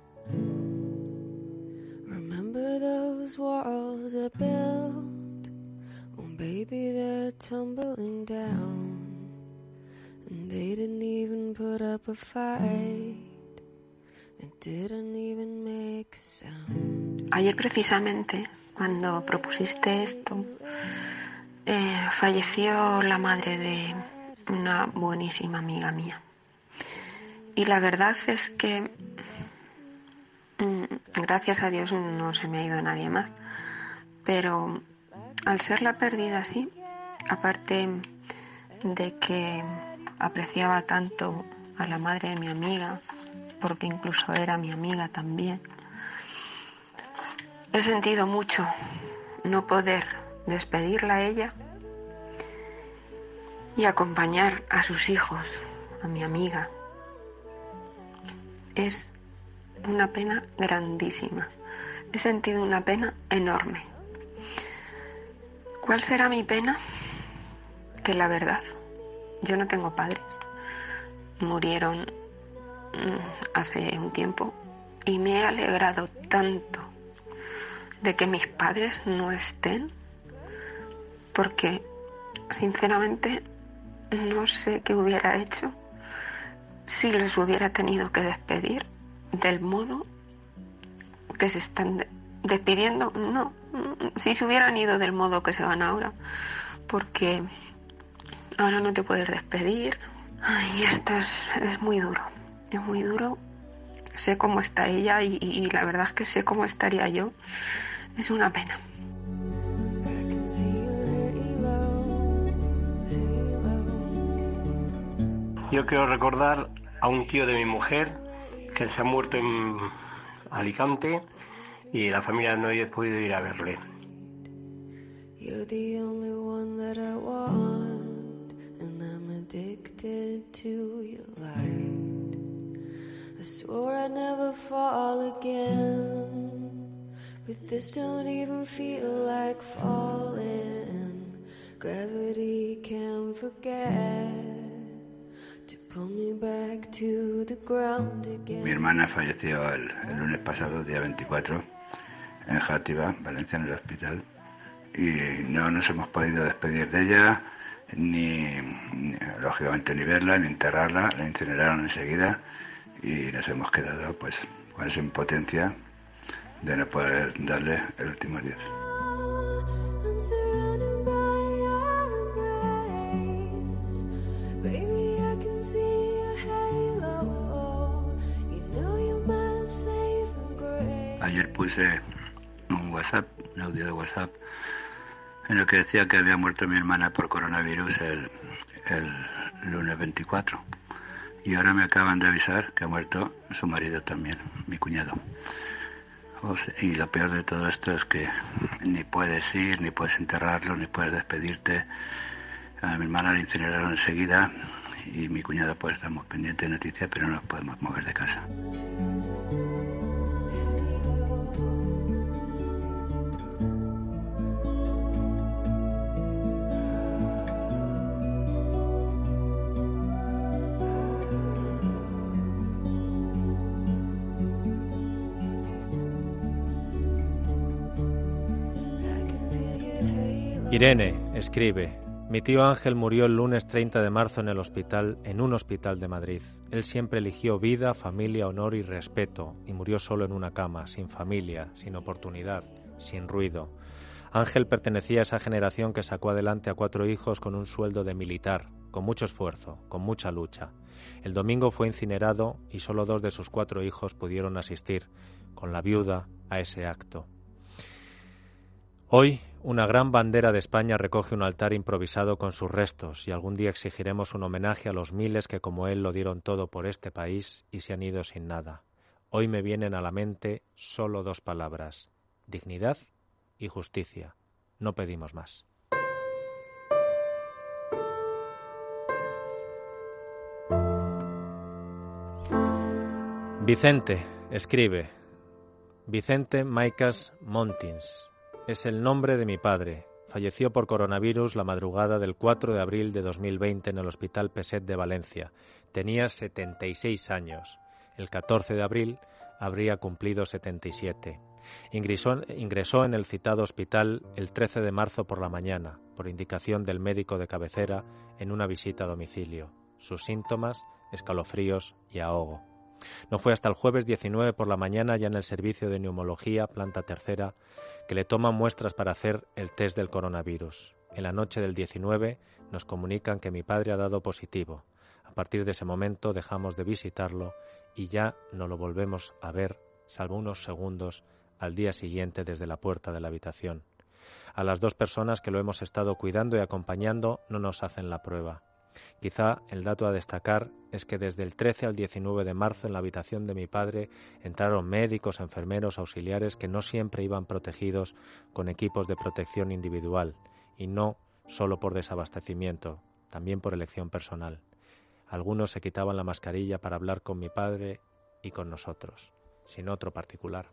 Remember those walls I built? Oh baby, they're tumbling down. And they didn't even put up a fight. They didn't even make a sound. Ayer precisamente, cuando propusiste esto, eh, falleció la madre de una buenísima amiga mía. Y la verdad es que, mmm, gracias a Dios, no se me ha ido nadie más. Pero al ser la pérdida así, aparte de que apreciaba tanto a la madre de mi amiga, porque incluso era mi amiga también, he sentido mucho no poder despedirla a ella y acompañar a sus hijos, a mi amiga. Es una pena grandísima. He sentido una pena enorme. ¿Cuál será mi pena? Que la verdad, yo no tengo padres. Murieron hace un tiempo y me he alegrado tanto de que mis padres no estén, porque sinceramente no sé qué hubiera hecho si los hubiera tenido que despedir del modo que se están despidiendo. No, si se hubieran ido del modo que se van ahora, porque ahora no te puedes despedir. Ay, esto es, es muy duro, es muy duro. Sé cómo está ella y, y la verdad es que sé cómo estaría yo. Es una pena. Yo quiero recordar a un tío de mi mujer que se ha muerto en Alicante y la familia no ha podido ir a verle. You're the only one that I want, and I'm addicted to your light. I swore I'd never fall again, but this don't even feel like falling. Gravity can't forget. Mi hermana falleció el, el lunes pasado, día veinticuatro, en Játiva, Valencia, en el hospital, y no nos hemos podido despedir de ella, ni, ni lógicamente ni verla, ni enterrarla. La incineraron enseguida y nos hemos quedado pues con esa impotencia de no poder darle el último adiós. I'm surrounded by your embrace. Baby, I can see your halo. You know you're my saving grace. Ayer puse un WhatsApp, un audio de WhatsApp, en el que decía que había muerto mi hermana por coronavirus el, el lunes veinticuatro. Y ahora me acaban de avisar que ha muerto su marido también, mi cuñado. O sea, y lo peor de todo esto es que ni puedes ir, ni puedes enterrarlo, ni puedes despedirte. A mi hermana la incineraron enseguida y mi cuñado pues estamos pendientes de noticias, pero no nos podemos mover de casa. Irene escribe: mi tío Ángel murió el lunes treinta de marzo en el hospital, en un hospital de Madrid. Él siempre eligió vida, familia, honor y respeto, y murió solo en una cama, sin familia, sin oportunidad, sin ruido. Ángel pertenecía a esa generación que sacó adelante a cuatro hijos con un sueldo de militar, con mucho esfuerzo, con mucha lucha. El domingo fue incinerado y solo dos de sus cuatro hijos pudieron asistir, con la viuda, a ese acto. Hoy, una gran bandera de España recoge un altar improvisado con sus restos y algún día exigiremos un homenaje a los miles que como él lo dieron todo por este país y se han ido sin nada. Hoy me vienen a la mente solo dos palabras: dignidad y justicia. No pedimos más. Vicente escribe: Vicente Maicas Montins. Es el nombre de mi padre. Falleció por coronavirus la madrugada del cuatro de abril de dos mil veinte en el Hospital Peset de Valencia. Tenía setenta y seis años. El catorce de abril habría cumplido setenta y siete. Ingresó, ingresó en el citado hospital el trece de marzo por la mañana, por indicación del médico de cabecera, en una visita a domicilio. Sus síntomas: escalofríos y ahogo. No fue hasta el jueves diecinueve por la mañana, ya en el servicio de neumología, planta tercera, que le toman muestras para hacer el test del coronavirus. En la noche del diecinueve nos comunican que mi padre ha dado positivo. A partir de ese momento dejamos de visitarlo y ya no lo volvemos a ver, salvo unos segundos, al día siguiente desde la puerta de la habitación. A las dos personas que lo hemos estado cuidando y acompañando no nos hacen la prueba. Quizá el dato a destacar es que desde el trece al diecinueve de marzo en la habitación de mi padre entraron médicos, enfermeros, auxiliares que no siempre iban protegidos con equipos de protección individual, y no solo por desabastecimiento, también por elección personal. Algunos se quitaban la mascarilla para hablar con mi padre y con nosotros, sin otro particular.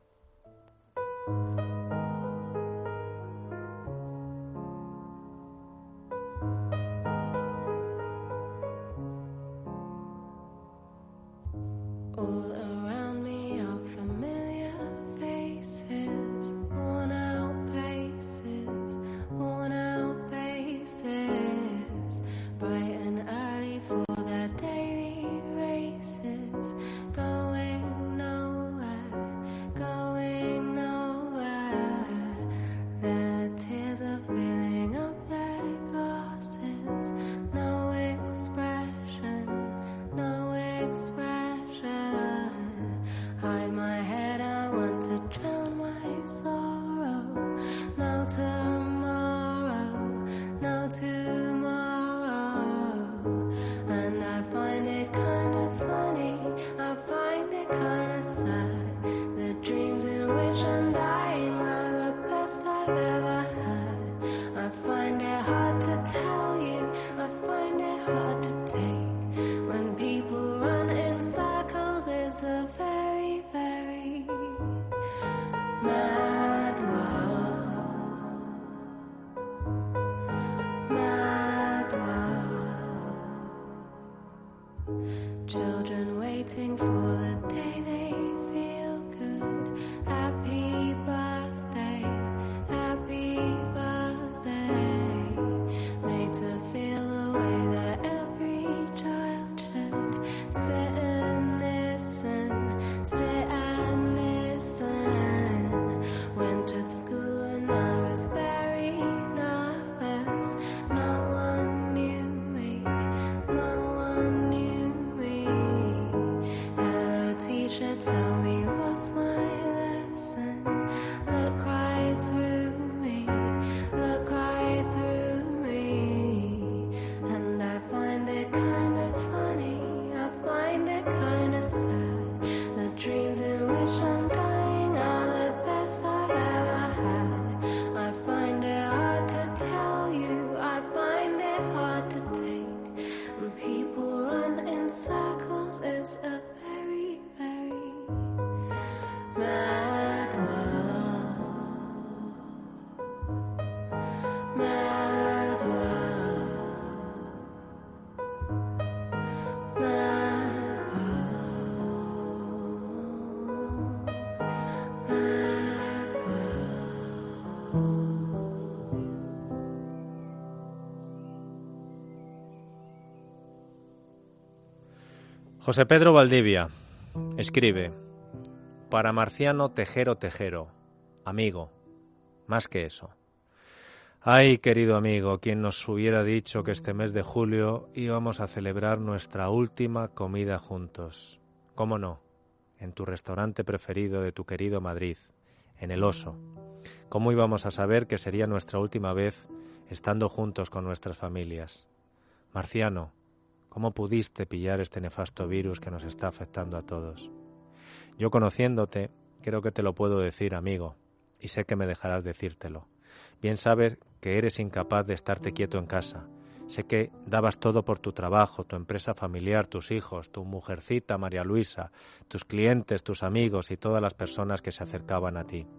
Sit and hard to take. When people run in circles, it's a very, very mad world. Mad world. Mad world. Mad world. José Pedro Valdivia escribe: para Marciano Tejero Tejero, amigo, más que eso. Ay, querido amigo, quien nos hubiera dicho que este mes de julio íbamos a celebrar nuestra última comida juntos. ¿Cómo no? En tu restaurante preferido de tu querido Madrid, en El Oso. ¿Cómo íbamos a saber que sería nuestra última vez estando juntos con nuestras familias? Marciano, ¿cómo pudiste pillar este nefasto virus que nos está afectando a todos? Yo, conociéndote, creo que te lo puedo decir, amigo, y sé que me dejarás decírtelo. Bien sabes que eres incapaz de estarte quieto en casa. Sé que dabas todo por tu trabajo, tu empresa familiar, tus hijos, tu mujercita María Luisa, tus clientes, tus amigos y todas las personas que se acercaban a ti.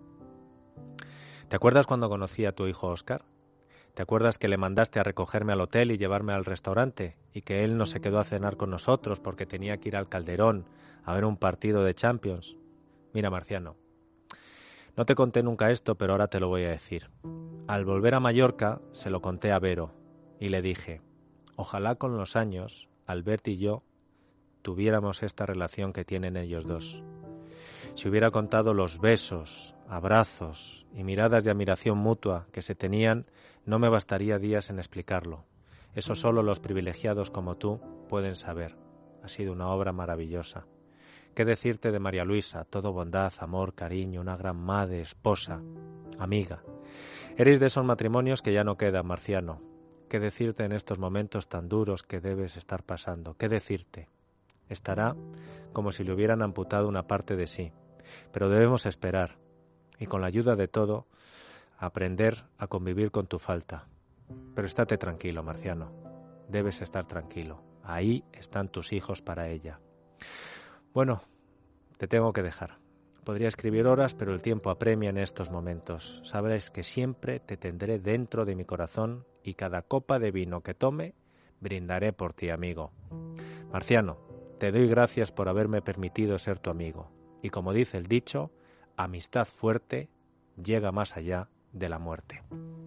¿Te acuerdas cuando conocí a tu hijo Óscar? ¿Te acuerdas que le mandaste a recogerme al hotel y llevarme al restaurante y que él no se quedó a cenar con nosotros porque tenía que ir al Calderón a ver un partido de Champions? Mira, Marciano, no te conté nunca esto, pero ahora te lo voy a decir. Al volver a Mallorca se lo conté a Vero y le dije: ojalá con los años Albert y yo tuviéramos esta relación que tienen ellos dos. Si hubiera contado los besos, abrazos y miradas de admiración mutua que se tenían, no me bastaría días en explicarlo. Eso solo los privilegiados como tú pueden saber. Ha sido una obra maravillosa. ¿Qué decirte de María Luisa? Todo bondad, amor, cariño, una gran madre, esposa, amiga. Eres de esos matrimonios que ya no quedan, Marciano. ¿Qué decirte en estos momentos tan duros que debes estar pasando? ¿Qué decirte? Estará como si le hubieran amputado una parte de sí. Pero debemos esperar y con la ayuda de todo aprender a convivir con tu falta. Pero estate tranquilo, Marciano. Debes estar tranquilo. Ahí están tus hijos para ella. Bueno, te tengo que dejar. Podría escribir horas, pero el tiempo apremia en estos momentos. Sabrás que siempre te tendré dentro de mi corazón y cada copa de vino que tome, brindaré por ti, amigo. Marciano, te doy gracias por haberme permitido ser tu amigo. Y como dice el dicho, amistad fuerte llega más allá de la muerte.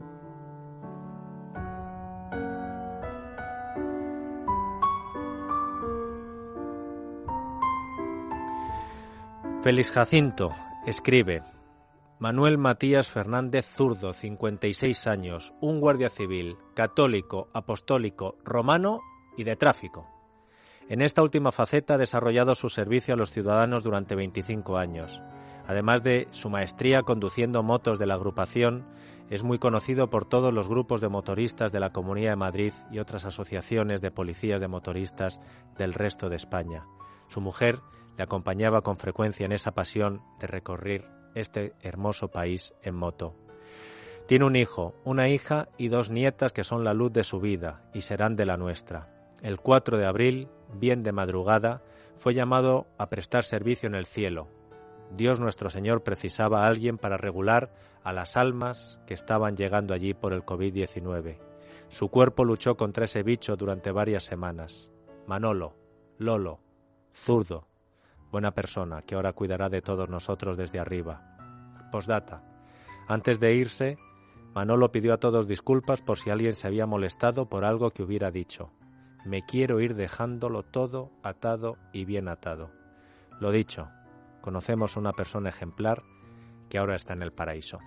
Félix Jacinto escribe: Manuel Matías Fernández Zurdo, cincuenta y seis años, un guardia civil, católico, apostólico, romano y de tráfico. En esta última faceta ha desarrollado su servicio a los ciudadanos durante veinticinco años. Además de su maestría conduciendo motos de la agrupación, es muy conocido por todos los grupos de motoristas de la Comunidad de Madrid y otras asociaciones de policías de motoristas del resto de España. Su mujer le acompañaba con frecuencia en esa pasión de recorrer este hermoso país en moto. Tiene un hijo, una hija y dos nietas que son la luz de su vida y serán de la nuestra. El cuatro de abril, bien de madrugada, fue llamado a prestar servicio en el cielo. Dios nuestro Señor precisaba a alguien para regular a las almas que estaban llegando allí por el covid diecinueve. Su cuerpo luchó contra ese bicho durante varias semanas. Manolo, Lolo, Zurdo, buena persona que ahora cuidará de todos nosotros desde arriba. Postdata. Antes de irse, Manolo pidió a todos disculpas por si alguien se había molestado por algo que hubiera dicho. Me quiero ir dejándolo todo atado y bien atado. Lo dicho, conocemos a una persona ejemplar que ahora está en el paraíso.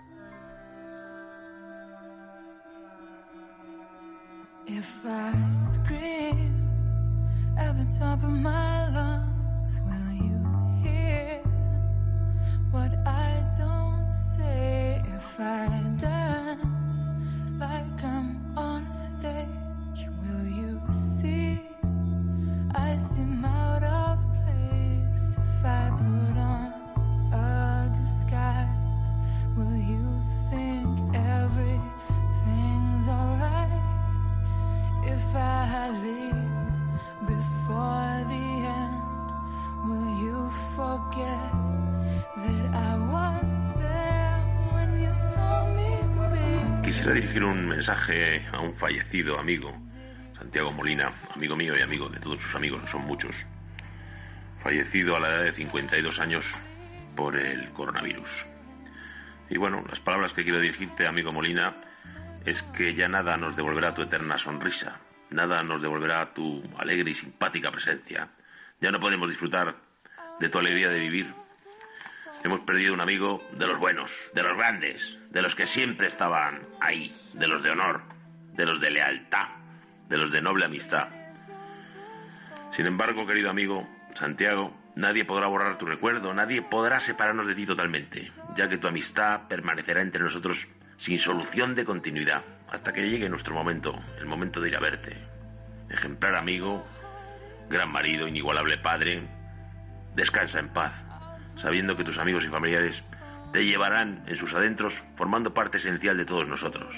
If I scream at the top of my lungs, will you hear what I don't say? If I dance like I'm on a stage, will you see I seem out of place? If I put on a disguise, will you think everything's alright? if I leave before the end, will you forget that I was there when you saw me leave? Quisiera dirigir un mensaje a un fallecido amigo, Santiago Molina, amigo mío y amigo de todos sus amigos, que son muchos, fallecido a la edad de cincuenta y dos años por el coronavirus. Y bueno, las palabras que quiero dirigirte, amigo Molina, es que ya nada nos devolverá tu eterna sonrisa, nada nos devolverá tu alegre y simpática presencia. Ya no podemos disfrutar de tu alegría de vivir. Hemos perdido un amigo de los buenos, de los grandes, de los que siempre estaban ahí, de los de honor, de los de lealtad, de los de noble amistad. Sin embargo, querido amigo Santiago, nadie podrá borrar tu recuerdo, nadie podrá separarnos de ti totalmente, ya que tu amistad permanecerá entre nosotros sin solución de continuidad, hasta que llegue nuestro momento, el momento de ir a verte. Ejemplar amigo, gran marido, inigualable padre, descansa en paz, sabiendo que tus amigos y familiares te llevarán en sus adentros, formando parte esencial de todos nosotros.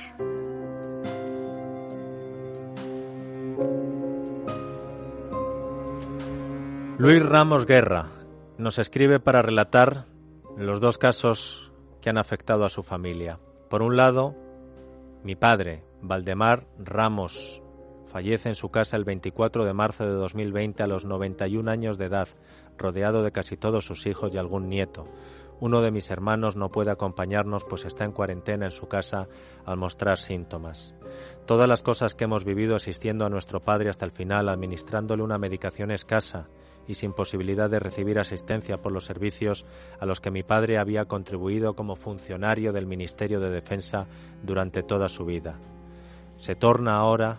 Luis Ramos Guerra nos escribe para relatar los dos casos que han afectado a su familia. Por un lado, mi padre, Valdemar Ramos, fallece en su casa el veinticuatro de marzo de dos mil veinte a los noventa y un años de edad, rodeado de casi todos sus hijos y algún nieto. Uno de mis hermanos no puede acompañarnos pues está en cuarentena en su casa al mostrar síntomas. Todas las cosas que hemos vivido asistiendo a nuestro padre hasta el final, administrándole una medicación escasa y sin posibilidad de recibir asistencia por los servicios a los que mi padre había contribuido como funcionario del Ministerio de Defensa durante toda su vida. Se torna ahora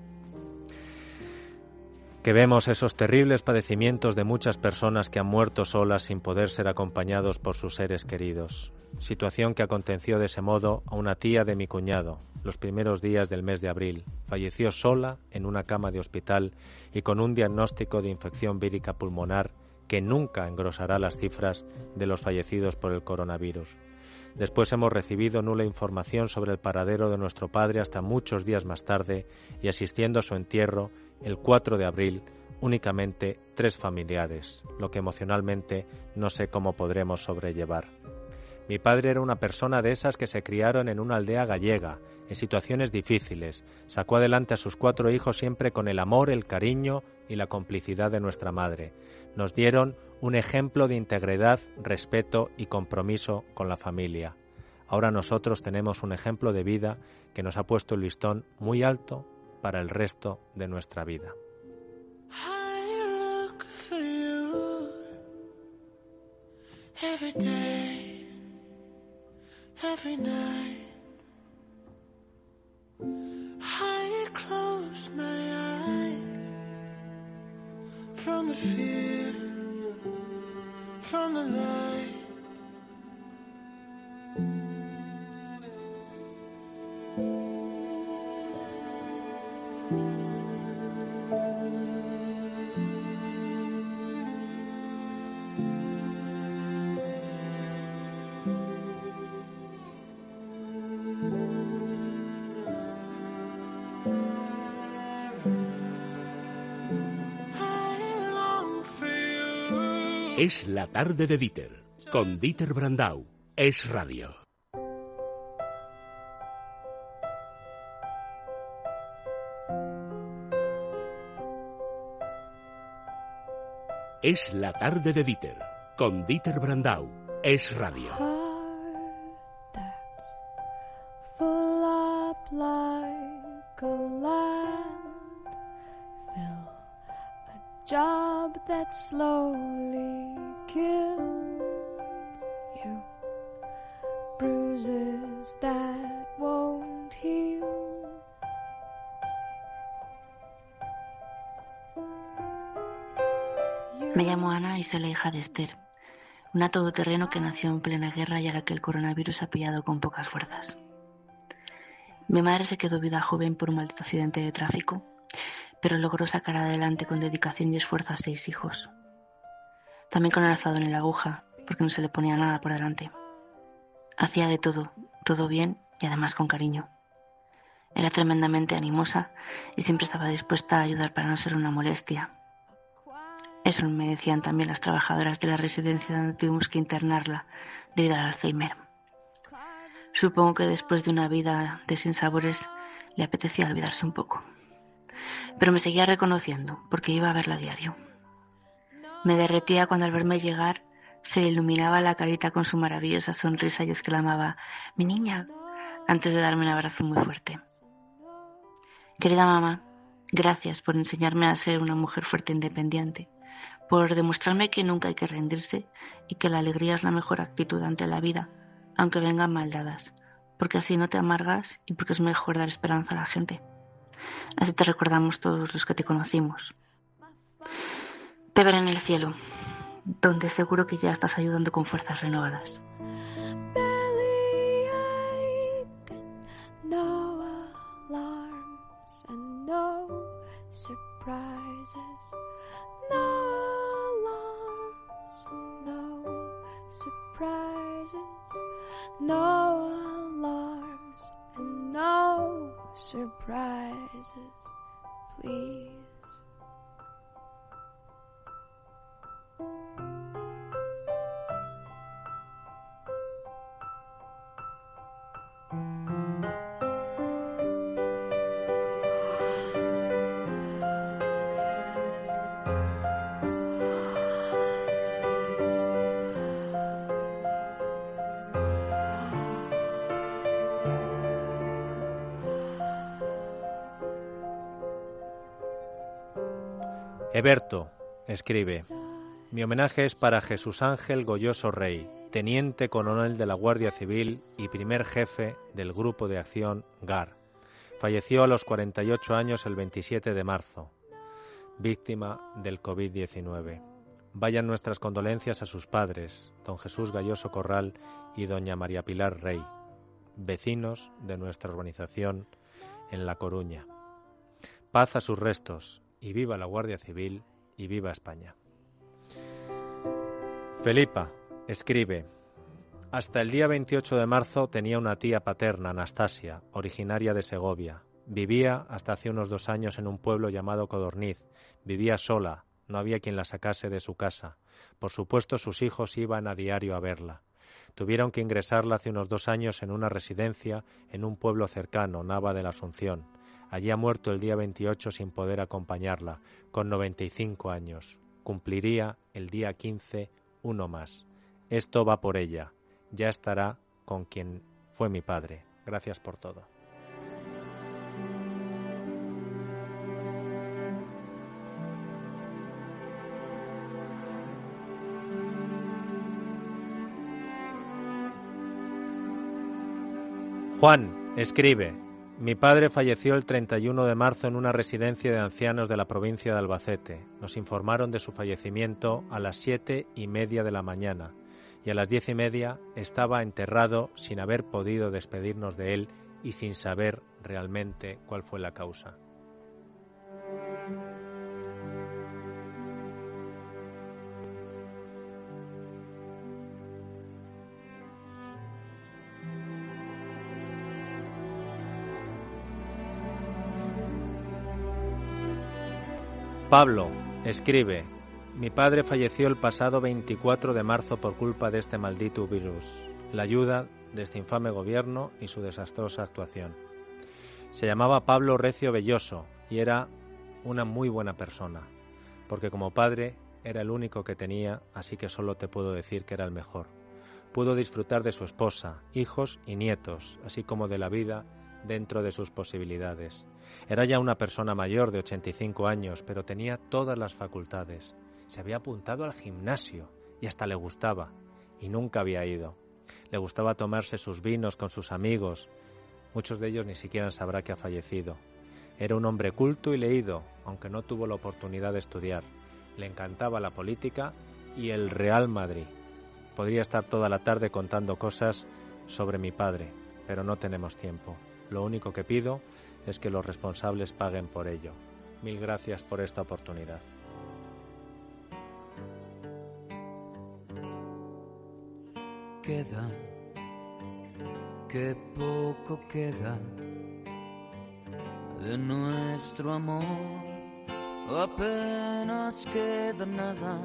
que vemos esos terribles padecimientos de muchas personas que han muerto solas sin poder ser acompañados por sus seres queridos. Situación que aconteció de ese modo a una tía de mi cuñado, los primeros días del mes de abril. Falleció sola en una cama de hospital y con un diagnóstico de infección vírica pulmonar que nunca engrosará las cifras de los fallecidos por el coronavirus. Después hemos recibido nula información sobre el paradero de nuestro padre hasta muchos días más tarde y asistiendo a su entierro el cuatro de abril, únicamente tres familiares, lo que emocionalmente no sé cómo podremos sobrellevar. Mi padre era una persona de esas que se criaron en una aldea gallega, en situaciones difíciles. Sacó adelante a sus cuatro hijos siempre con el amor, el cariño y la complicidad de nuestra madre. Nos dieron un ejemplo de integridad, respeto y compromiso con la familia. Ahora nosotros tenemos un ejemplo de vida que nos ha puesto el listón muy alto para el resto de nuestra vida. I look for you every day, every night. I close my eyes from the fear, from the light. Es la tarde de Dieter, con Dieter Brandau. Es radio. Es la tarde de Dieter, con Dieter Brandau. Es radio. Full up like a landfill, a job that slowly kills you, bruises that won't heal. Me llamo Ana y soy la hija de Esther, una todoterreno que nació en plena guerra y a la que el coronavirus ha pillado con pocas fuerzas. Mi madre se quedó viuda joven por un maldito accidente de tráfico, pero logró sacar adelante con dedicación y esfuerzo a seis hijos. También con el alzador en la aguja, porque no se le ponía nada por delante. Hacía de todo, todo bien y además con cariño. Era tremendamente animosa y siempre estaba dispuesta a ayudar para no ser una molestia. Eso me decían también las trabajadoras de la residencia donde tuvimos que internarla debido al Alzheimer. Supongo que después de una vida de sinsabores le apetecía olvidarse un poco. Pero me seguía reconociendo porque iba a verla a diario. Me derretía cuando al verme llegar se le iluminaba la carita con su maravillosa sonrisa y exclamaba «¡Mi niña!» antes de darme un abrazo muy fuerte. Querida mamá, gracias por enseñarme a ser una mujer fuerte e independiente, por demostrarme que nunca hay que rendirse y que la alegría es la mejor actitud ante la vida, aunque vengan mal dadas, porque así no te amargas y porque es mejor dar esperanza a la gente. Así te recordamos todos los que te conocimos. Te veré en el cielo, donde seguro que ya estás ayudando con fuerzas renovadas. No alarms and no surprises. No alarms and no surprises. No alarms and no surprises, please. Eberto escribe: mi homenaje es para Jesús Ángel Golloso Rey, teniente coronel de la Guardia Civil y primer jefe del Grupo de Acción G A R. Falleció a los cuarenta y ocho años el veintisiete de marzo, víctima del covid diecinueve. Vayan nuestras condolencias a sus padres, don Jesús Galloso Corral y doña María Pilar Rey, vecinos de nuestra urbanización en La Coruña. Paz a sus restos y viva la Guardia Civil y viva España. Felipa escribe: hasta el día veintiocho de marzo tenía una tía paterna, Anastasia, originaria de Segovia. Vivía hasta hace unos dos años en un pueblo llamado Codorniz. Vivía sola, no había quien la sacase de su casa. Por supuesto, sus hijos iban a diario a verla. Tuvieron que ingresarla hace unos dos años en una residencia en un pueblo cercano, Nava de la Asunción. Allí ha muerto el día veintiocho sin poder acompañarla, con noventa y cinco años. Cumpliría el día quince uno más. Esto va por ella. Ya estará con quien fue mi padre. Gracias por todo. Juan escribe: mi padre falleció el treinta y uno de marzo en una residencia de ancianos de la provincia de Albacete. Nos informaron de su fallecimiento a las siete y media de la mañana y a las diez y media estaba enterrado sin haber podido despedirnos de él y sin saber realmente cuál fue la causa. Pablo escribe: mi padre falleció el pasado veinticuatro de marzo por culpa de este maldito virus, la ayuda de este infame gobierno y su desastrosa actuación. Se llamaba Pablo Recio Belloso y era una muy buena persona, porque como padre era el único que tenía, así que solo te puedo decir que era el mejor. Pudo disfrutar de su esposa, hijos y nietos, así como de la vida dentro de sus posibilidades. Era ya una persona mayor de ochenta y cinco años, pero tenía todas las facultades. Se había apuntado al gimnasio y hasta le gustaba, y nunca había ido. Le gustaba tomarse sus vinos con sus amigos. Muchos de ellos ni siquiera sabrá que ha fallecido. Era un hombre culto y leído, aunque no tuvo la oportunidad de estudiar. Le encantaba la política y el Real Madrid. Podría estar toda la tarde contando cosas sobre mi padre, pero no tenemos tiempo. Lo único que pido es que los responsables paguen por ello. Mil gracias por esta oportunidad. Queda, qué poco queda de nuestro amor. Apenas queda nada,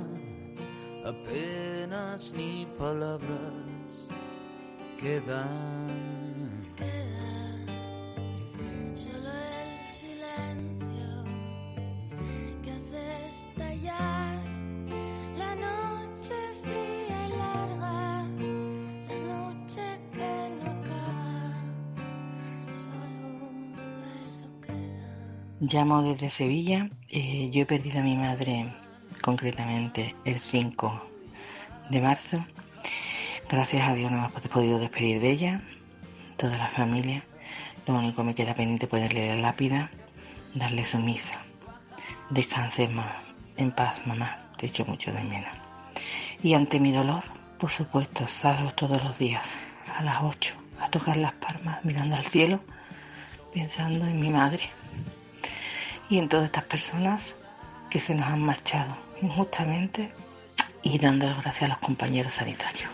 apenas ni palabras quedan. Queda solo el silencio que hace estallar la noche fría y larga, la noche que no acaba, solo un beso queda. Llamo desde Sevilla. Eh, yo he perdido a mi madre concretamente el cinco de marzo. Gracias a Dios no hemos podido despedir de ella, toda la familia. Lo único que me queda pendiente es ponerle la lápida, darle su misa. Descanses más, en paz, mamá, te echo mucho de menos. Y ante mi dolor, por supuesto, salgo todos los días a las ocho a tocar las palmas, mirando al cielo, pensando en mi madre y en todas estas personas que se nos han marchado injustamente, y dando las gracias a los compañeros sanitarios.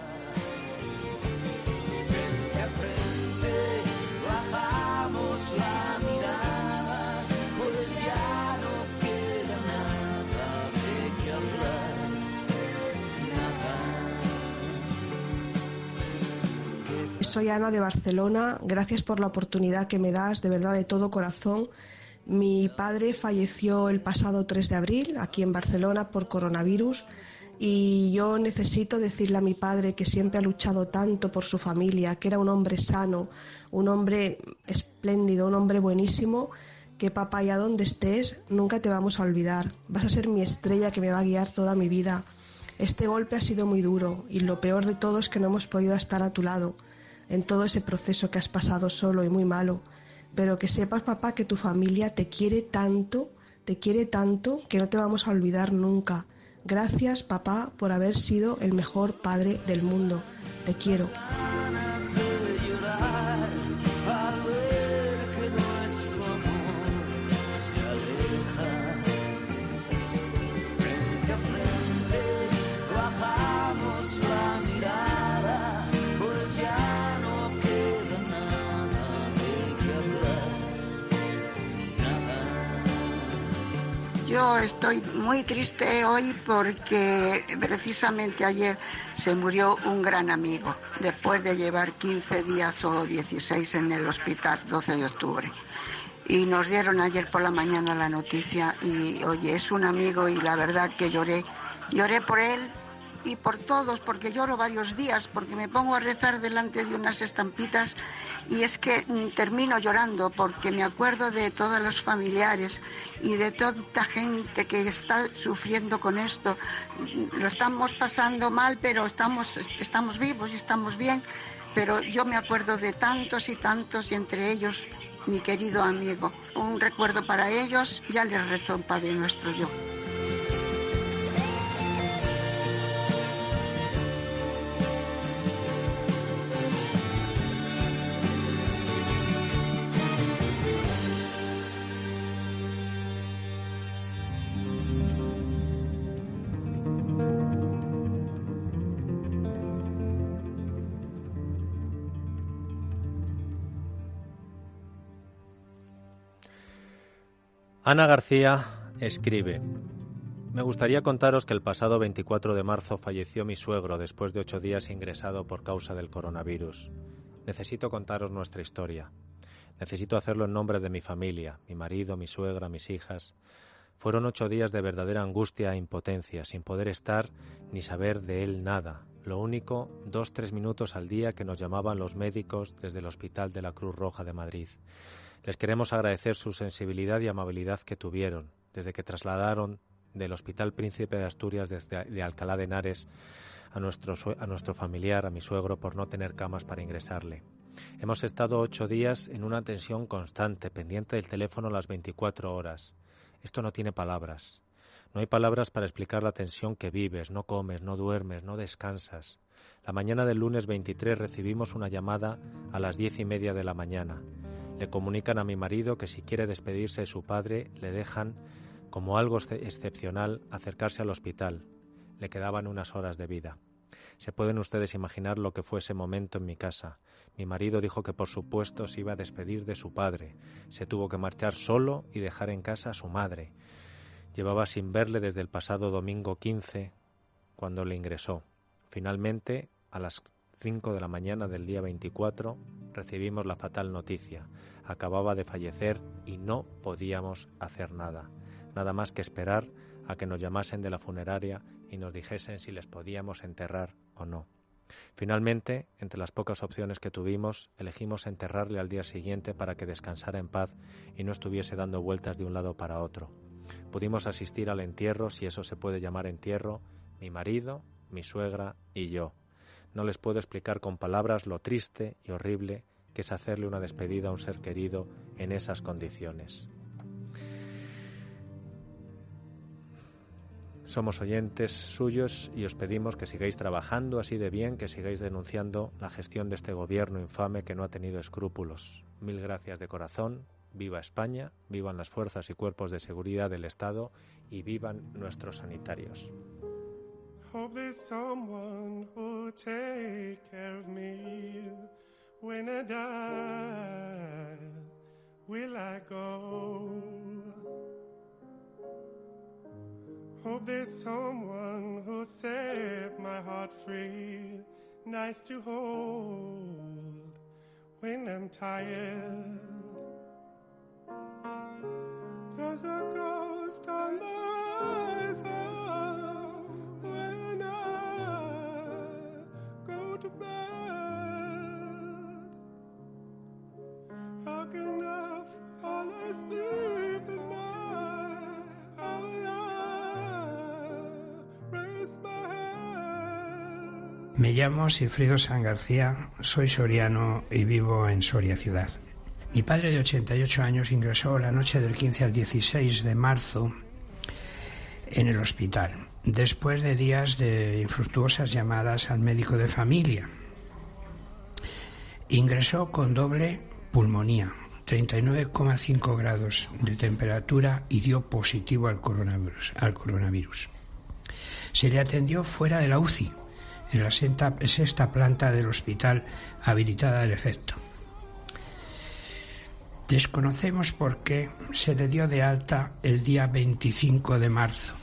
Bajamos la mirada, pues ya no queda nada de qué hablar, nada. Soy Ana de Barcelona. Gracias por la oportunidad que me das, de verdad, de todo corazón. Mi padre falleció el pasado tres de abril aquí en Barcelona por coronavirus, y yo necesito decirle a mi padre, que siempre ha luchado tanto por su familia, que era un hombre sano, un hombre espléndido, un hombre buenísimo, que papá, ya donde estés, nunca te vamos a olvidar. Vas a ser mi estrella que me va a guiar toda mi vida. Este golpe ha sido muy duro, y lo peor de todo es que no hemos podido estar a tu lado en todo ese proceso que has pasado solo y muy malo. Pero que sepas, papá, que tu familia te quiere tanto, te quiere tanto, que no te vamos a olvidar nunca. Gracias, papá, por haber sido el mejor padre del mundo. Te quiero. Yo estoy muy triste hoy porque precisamente ayer se murió un gran amigo, después de llevar quince días o dieciséis en el hospital, doce de octubre. Y nos dieron ayer por la mañana la noticia y, oye, es un amigo, y la verdad que lloré, lloré por él y por todos, porque lloro varios días, porque me pongo a rezar delante de unas estampitas y es que mm, termino llorando porque me acuerdo de todos los familiares y de tanta gente que está sufriendo con esto. Lo estamos pasando mal, pero estamos, estamos vivos y estamos bien, pero yo me acuerdo de tantos y tantos, y entre ellos mi querido amigo. Un recuerdo para ellos. Ya les rezo un Padre Nuestro yo. Ana García escribe: me gustaría contaros que el pasado veinticuatro de marzo falleció mi suegro después de ocho días ingresado por causa del coronavirus. Necesito contaros nuestra historia. Necesito hacerlo en nombre de mi familia, mi marido, mi suegra, mis hijas. Fueron ocho días de verdadera angustia e impotencia, sin poder estar ni saber de él nada. Lo único, dos, tres minutos al día que nos llamaban los médicos desde el Hospital de la Cruz Roja de Madrid. Les queremos agradecer su sensibilidad y amabilidad que tuvieron desde que trasladaron del Hospital Príncipe de Asturias desde de Alcalá de Henares a nuestro, a nuestro familiar, a mi suegro, por no tener camas para ingresarle. Hemos estado ocho días en una tensión constante, pendiente del teléfono las veinticuatro horas. Esto no tiene palabras. No hay palabras para explicar la tensión que vives. No comes, no duermes, no descansas. La mañana del lunes veintitrés recibimos una llamada a las diez y media de la mañana. Le comunican a mi marido que si quiere despedirse de su padre, le dejan, como algo excepcional, acercarse al hospital. Le quedaban unas horas de vida. Se pueden ustedes imaginar lo que fue ese momento en mi casa. Mi marido dijo que por supuesto se iba a despedir de su padre. Se tuvo que marchar solo y dejar en casa a su madre. Llevaba sin verle desde el pasado domingo quince, cuando le ingresó. Finalmente, a las cinco de la mañana del día veinticuatro, recibimos la fatal noticia. Acababa de fallecer y no podíamos hacer nada. Nada más que esperar a que nos llamasen de la funeraria y nos dijesen si les podíamos enterrar o no. Finalmente, entre las pocas opciones que tuvimos, elegimos enterrarle al día siguiente para que descansara en paz y no estuviese dando vueltas de un lado para otro. Pudimos asistir al entierro, si eso se puede llamar entierro, mi marido, mi suegra y yo. No les puedo explicar con palabras lo triste y horrible que es hacerle una despedida a un ser querido en esas condiciones. Somos oyentes suyos y os pedimos que sigáis trabajando así de bien, que sigáis denunciando la gestión de este gobierno infame que no ha tenido escrúpulos. Mil gracias de corazón. Viva España, vivan las fuerzas y cuerpos de seguridad del Estado y vivan nuestros sanitarios. Hope there's someone who'll take care of me when I die. Will I go? Hope there's someone who'll set my heart free, nice to hold when I'm tired. There's a ghost on the horizon when I go to bed. How can I fall asleep at night? How will I raise my head? Me llamo Sigfrido San García, soy soriano y vivo en Soria ciudad. Mi padre de ochenta y ocho años ingresó la noche del quince al dieciséis de marzo en el hospital, después de días de infructuosas llamadas al médico de familia. Ingresó con doble pulmonía, treinta y nueve coma cinco grados de temperatura y dio positivo al coronavirus, al coronavirus. Se le atendió fuera de la U C I, en la sexta, sexta planta del hospital habilitada al efecto. Desconocemos por qué se le dio de alta el día veinticinco de marzo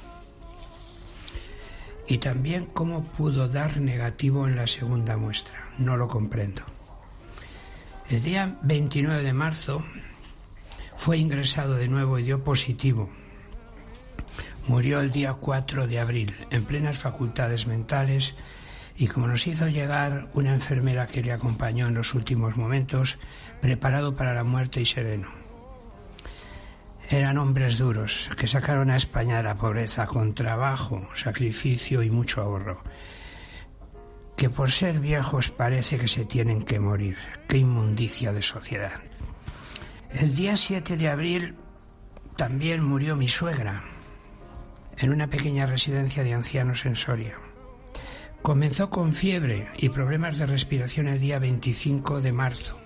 y también cómo pudo dar negativo en la segunda muestra. No lo comprendo. El día veintinueve de marzo fue ingresado de nuevo y dio positivo. Murió el día cuatro de abril, en plenas facultades mentales, y como nos hizo llegar una enfermera que le acompañó en los últimos momentos, preparado para la muerte y sereno. Eran hombres duros que sacaron a España de la pobreza con trabajo, sacrificio y mucho ahorro, que por ser viejos parece que se tienen que morir. ¡Qué inmundicia de sociedad! El día siete de abril también murió mi suegra en una pequeña residencia de ancianos en Soria. Comenzó con fiebre y problemas de respiración el día veinticinco de marzo.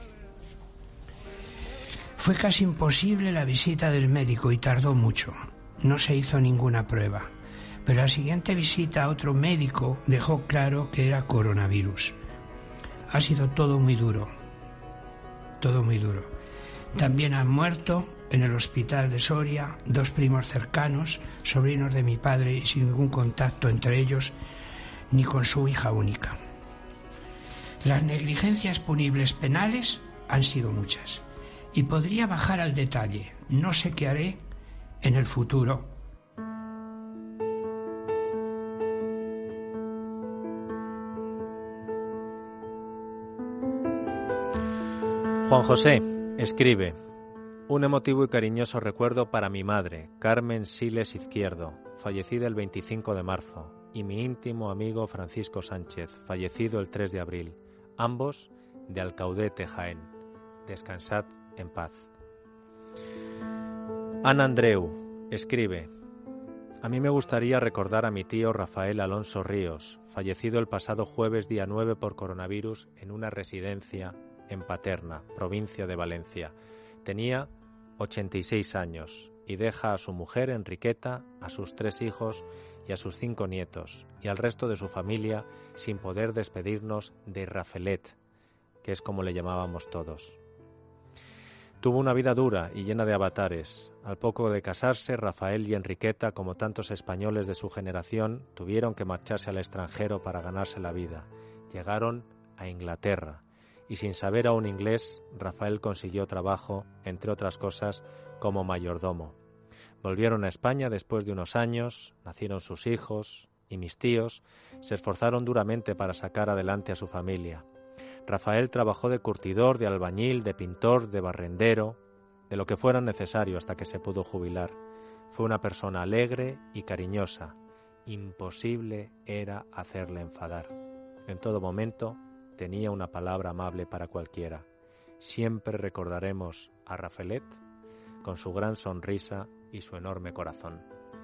Fue casi imposible la visita del médico y tardó mucho. No se hizo ninguna prueba. Pero la siguiente visita a otro médico dejó claro que era coronavirus. Ha sido todo muy duro. Todo muy duro. También han muerto en el hospital de Soria dos primos cercanos, sobrinos de mi padre y sin ningún contacto entre ellos, ni con su hija única. Las negligencias punibles penales han sido muchas y podría bajar al detalle. No sé qué haré en el futuro. Juan José escribe: un emotivo y cariñoso recuerdo para mi madre, Carmen Siles Izquierdo, fallecida el veinticinco de marzo, y mi íntimo amigo Francisco Sánchez, fallecido el tres de abril, ambos de Alcaudete, Jaén. Descansad en paz. Ana Andreu escribe: a mí me gustaría recordar a mi tío Rafael Alonso Ríos, fallecido el pasado jueves día nueve por coronavirus en una residencia en Paterna, provincia de Valencia. Tenía ochenta y seis años y deja a su mujer Enriqueta, a sus tres hijos y a sus cinco nietos, y al resto de su familia sin poder despedirnos de Rafelet, que es como le llamábamos todos. Tuvo una vida dura y llena de avatares. Al poco de casarse, Rafael y Enriqueta, como tantos españoles de su generación, tuvieron que marcharse al extranjero para ganarse la vida. Llegaron a Inglaterra y sin saber aún inglés, Rafael consiguió trabajo, entre otras cosas, como mayordomo. Volvieron a España después de unos años, nacieron sus hijos y mis tíos se esforzaron duramente para sacar adelante a su familia. Rafael trabajó de curtidor, de albañil, de pintor, de barrendero, de lo que fuera necesario hasta que se pudo jubilar. Fue una persona alegre y cariñosa. Imposible era hacerle enfadar. En todo momento tenía una palabra amable para cualquiera. Siempre recordaremos a Rafaelet con su gran sonrisa y su enorme corazón.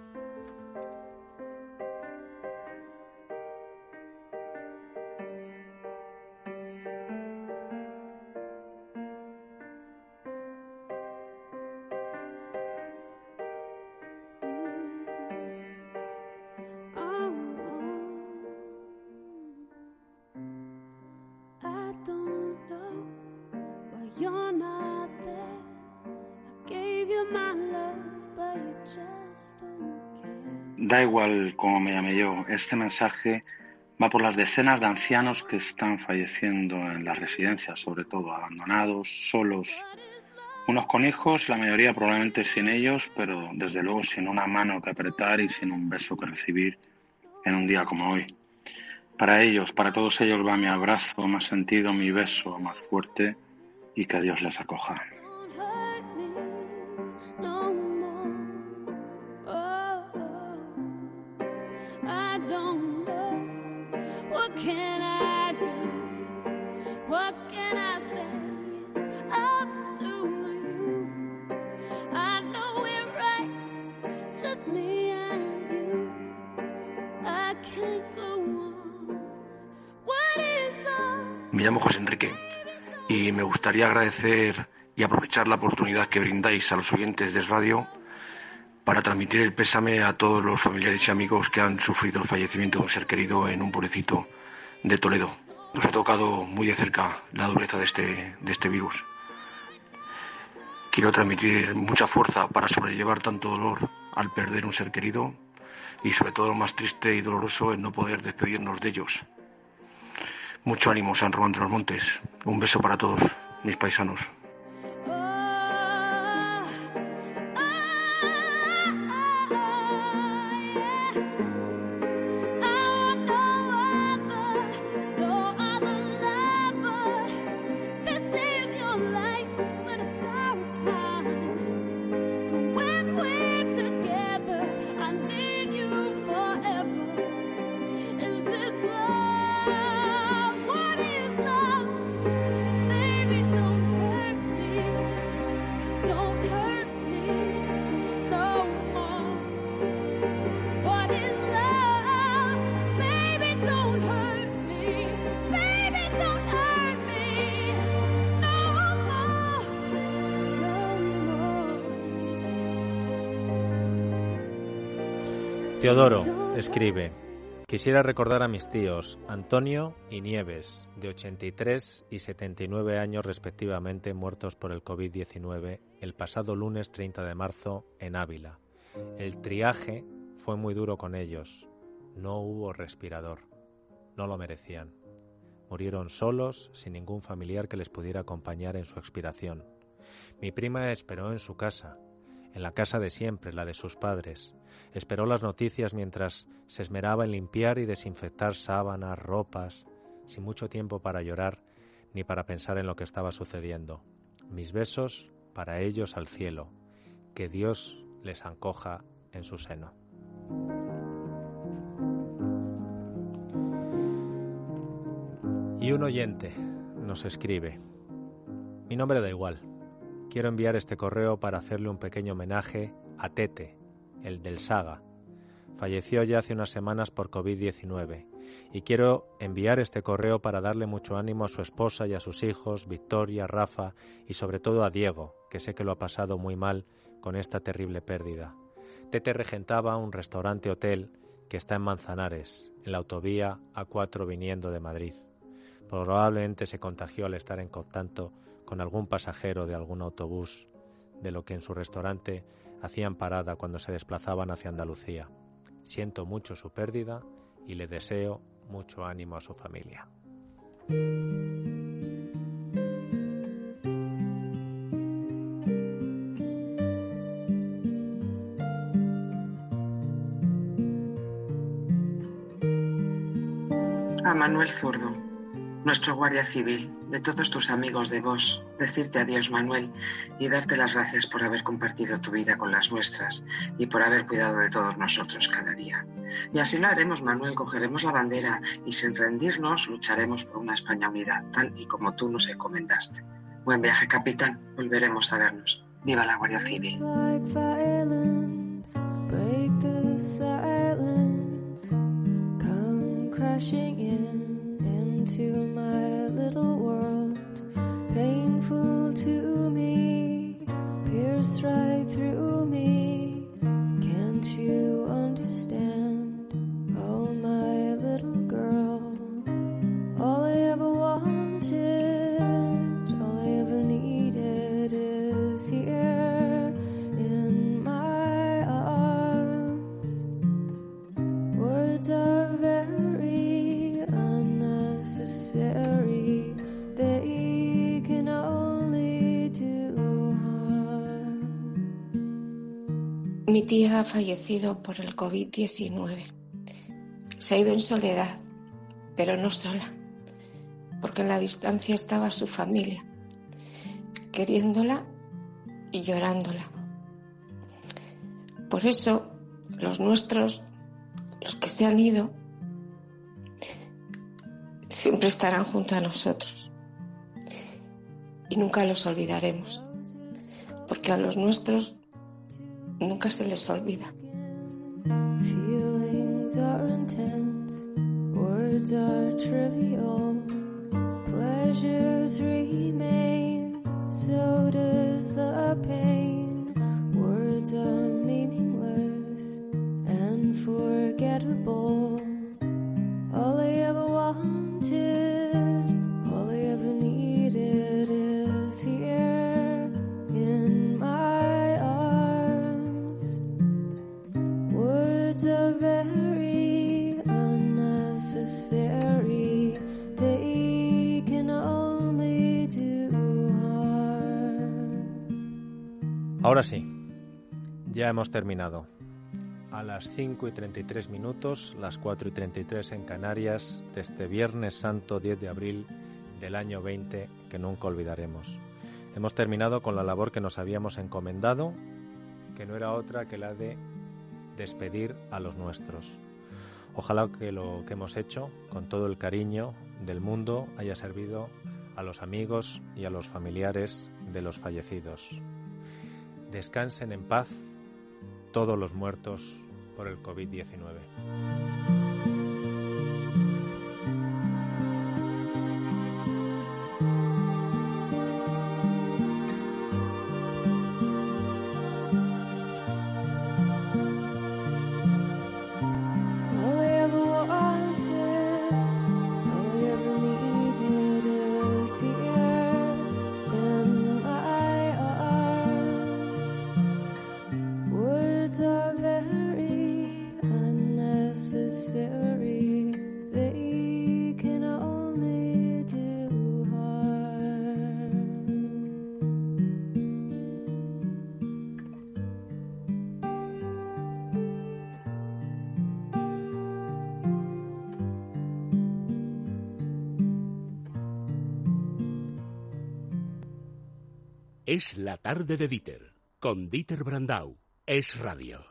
Da igual cómo me llame yo, este mensaje va por las decenas de ancianos que están falleciendo en las residencias, sobre todo abandonados, solos, unos con hijos, la mayoría probablemente sin ellos, pero desde luego sin una mano que apretar y sin un beso que recibir en un día como hoy. Para ellos, para todos ellos va mi abrazo más sentido, mi beso más fuerte y que Dios les acoja. Me llamo José Enrique y me gustaría agradecer y aprovechar la oportunidad que brindáis a los oyentes de radio para transmitir el pésame a todos los familiares y amigos que han sufrido el fallecimiento de un ser querido en un pueblecito de Toledo. Nos ha tocado muy de cerca la dureza de este, de este virus. Quiero transmitir mucha fuerza para sobrellevar tanto dolor al perder un ser querido y sobre todo lo más triste y doloroso es no poder despedirnos de ellos. Mucho ánimo, San Román de los Montes. Un beso para todos, mis paisanos. Teodoro escribe: quisiera recordar a mis tíos Antonio y Nieves, de ochenta y tres y setenta y nueve años respectivamente, muertos por el covid diecinueve el pasado lunes treinta de marzo en Ávila. El triaje fue muy duro con ellos. No hubo respirador. No lo merecían. Murieron solos, sin ningún familiar que les pudiera acompañar en su expiración. Mi prima esperó en su casa, en la casa de siempre, la de sus padres. Esperó las noticias mientras se esmeraba en limpiar y desinfectar sábanas, ropas, sin mucho tiempo para llorar ni para pensar en lo que estaba sucediendo. Mis besos para ellos al cielo. Que Dios les acoja en su seno. Y un oyente nos escribe: mi nombre da igual. Quiero enviar este correo para hacerle un pequeño homenaje a Tete, el del Saga. Falleció ya hace unas semanas por covid diecinueve y quiero enviar este correo para darle mucho ánimo a su esposa y a sus hijos, Victoria, Rafa y sobre todo a Diego, que sé que lo ha pasado muy mal con esta terrible pérdida. Tete regentaba un restaurante-hotel que está en Manzanares, en la autovía A cuatro viniendo de Madrid. Probablemente se contagió al estar en contacto con algún pasajero de algún autobús, de lo que en su restaurante hacían parada cuando se desplazaban hacia Andalucía. Siento mucho su pérdida y le deseo mucho ánimo a su familia. A Manuel Zurdo, nuestro guardia civil, de todos tus amigos de vos, decirte adiós, Manuel, y darte las gracias por haber compartido tu vida con las nuestras y por haber cuidado de todos nosotros cada día. Y así lo haremos, Manuel, cogeremos la bandera y sin rendirnos lucharemos por una España unida, tal y como tú nos encomendaste. Buen viaje, capitán, volveremos a vernos. ¡Viva la Guardia Civil! Crashing in into my little world, painful to me, pierced right through me. Can't you understand? Oh, my little girl, all I ever wanted, all I ever needed is here in my arms. Words are very unnecessary, they can only do harm. Mi tía ha fallecido por el covid diecinueve. Se ha ido en soledad, pero no sola, porque en la distancia estaba su familia, queriéndola y llorándola. Por eso, los nuestros, los que se han ido, siempre estarán junto a nosotros y nunca los olvidaremos, porque a los nuestros nunca se les olvida. Feelings are intense, words are trivial, pleasures remain, so does the pain. Words are meaningless and forgettable. All I ever wanted, all I ever needed is here in my arms. Words are very unnecessary, they can only do harm. Ahora sí, ya hemos terminado. A las cinco y treinta y tres minutos, las cuatro y treinta y tres en Canarias, de este Viernes Santo diez de abril del año veinte, que nunca olvidaremos. Hemos terminado con la labor que nos habíamos encomendado, que no era otra que la de despedir a los nuestros. Ojalá que lo que hemos hecho, con todo el cariño del mundo, haya servido a los amigos y a los familiares de los fallecidos. Descansen en paz todos los muertos por el covid diecinueve. All I ever wanted, all I ever needed is here in my arms. Words are very unnecessary, they can only do harm. Es la tarde de Dieter, con Dieter Brandau. Es Radio.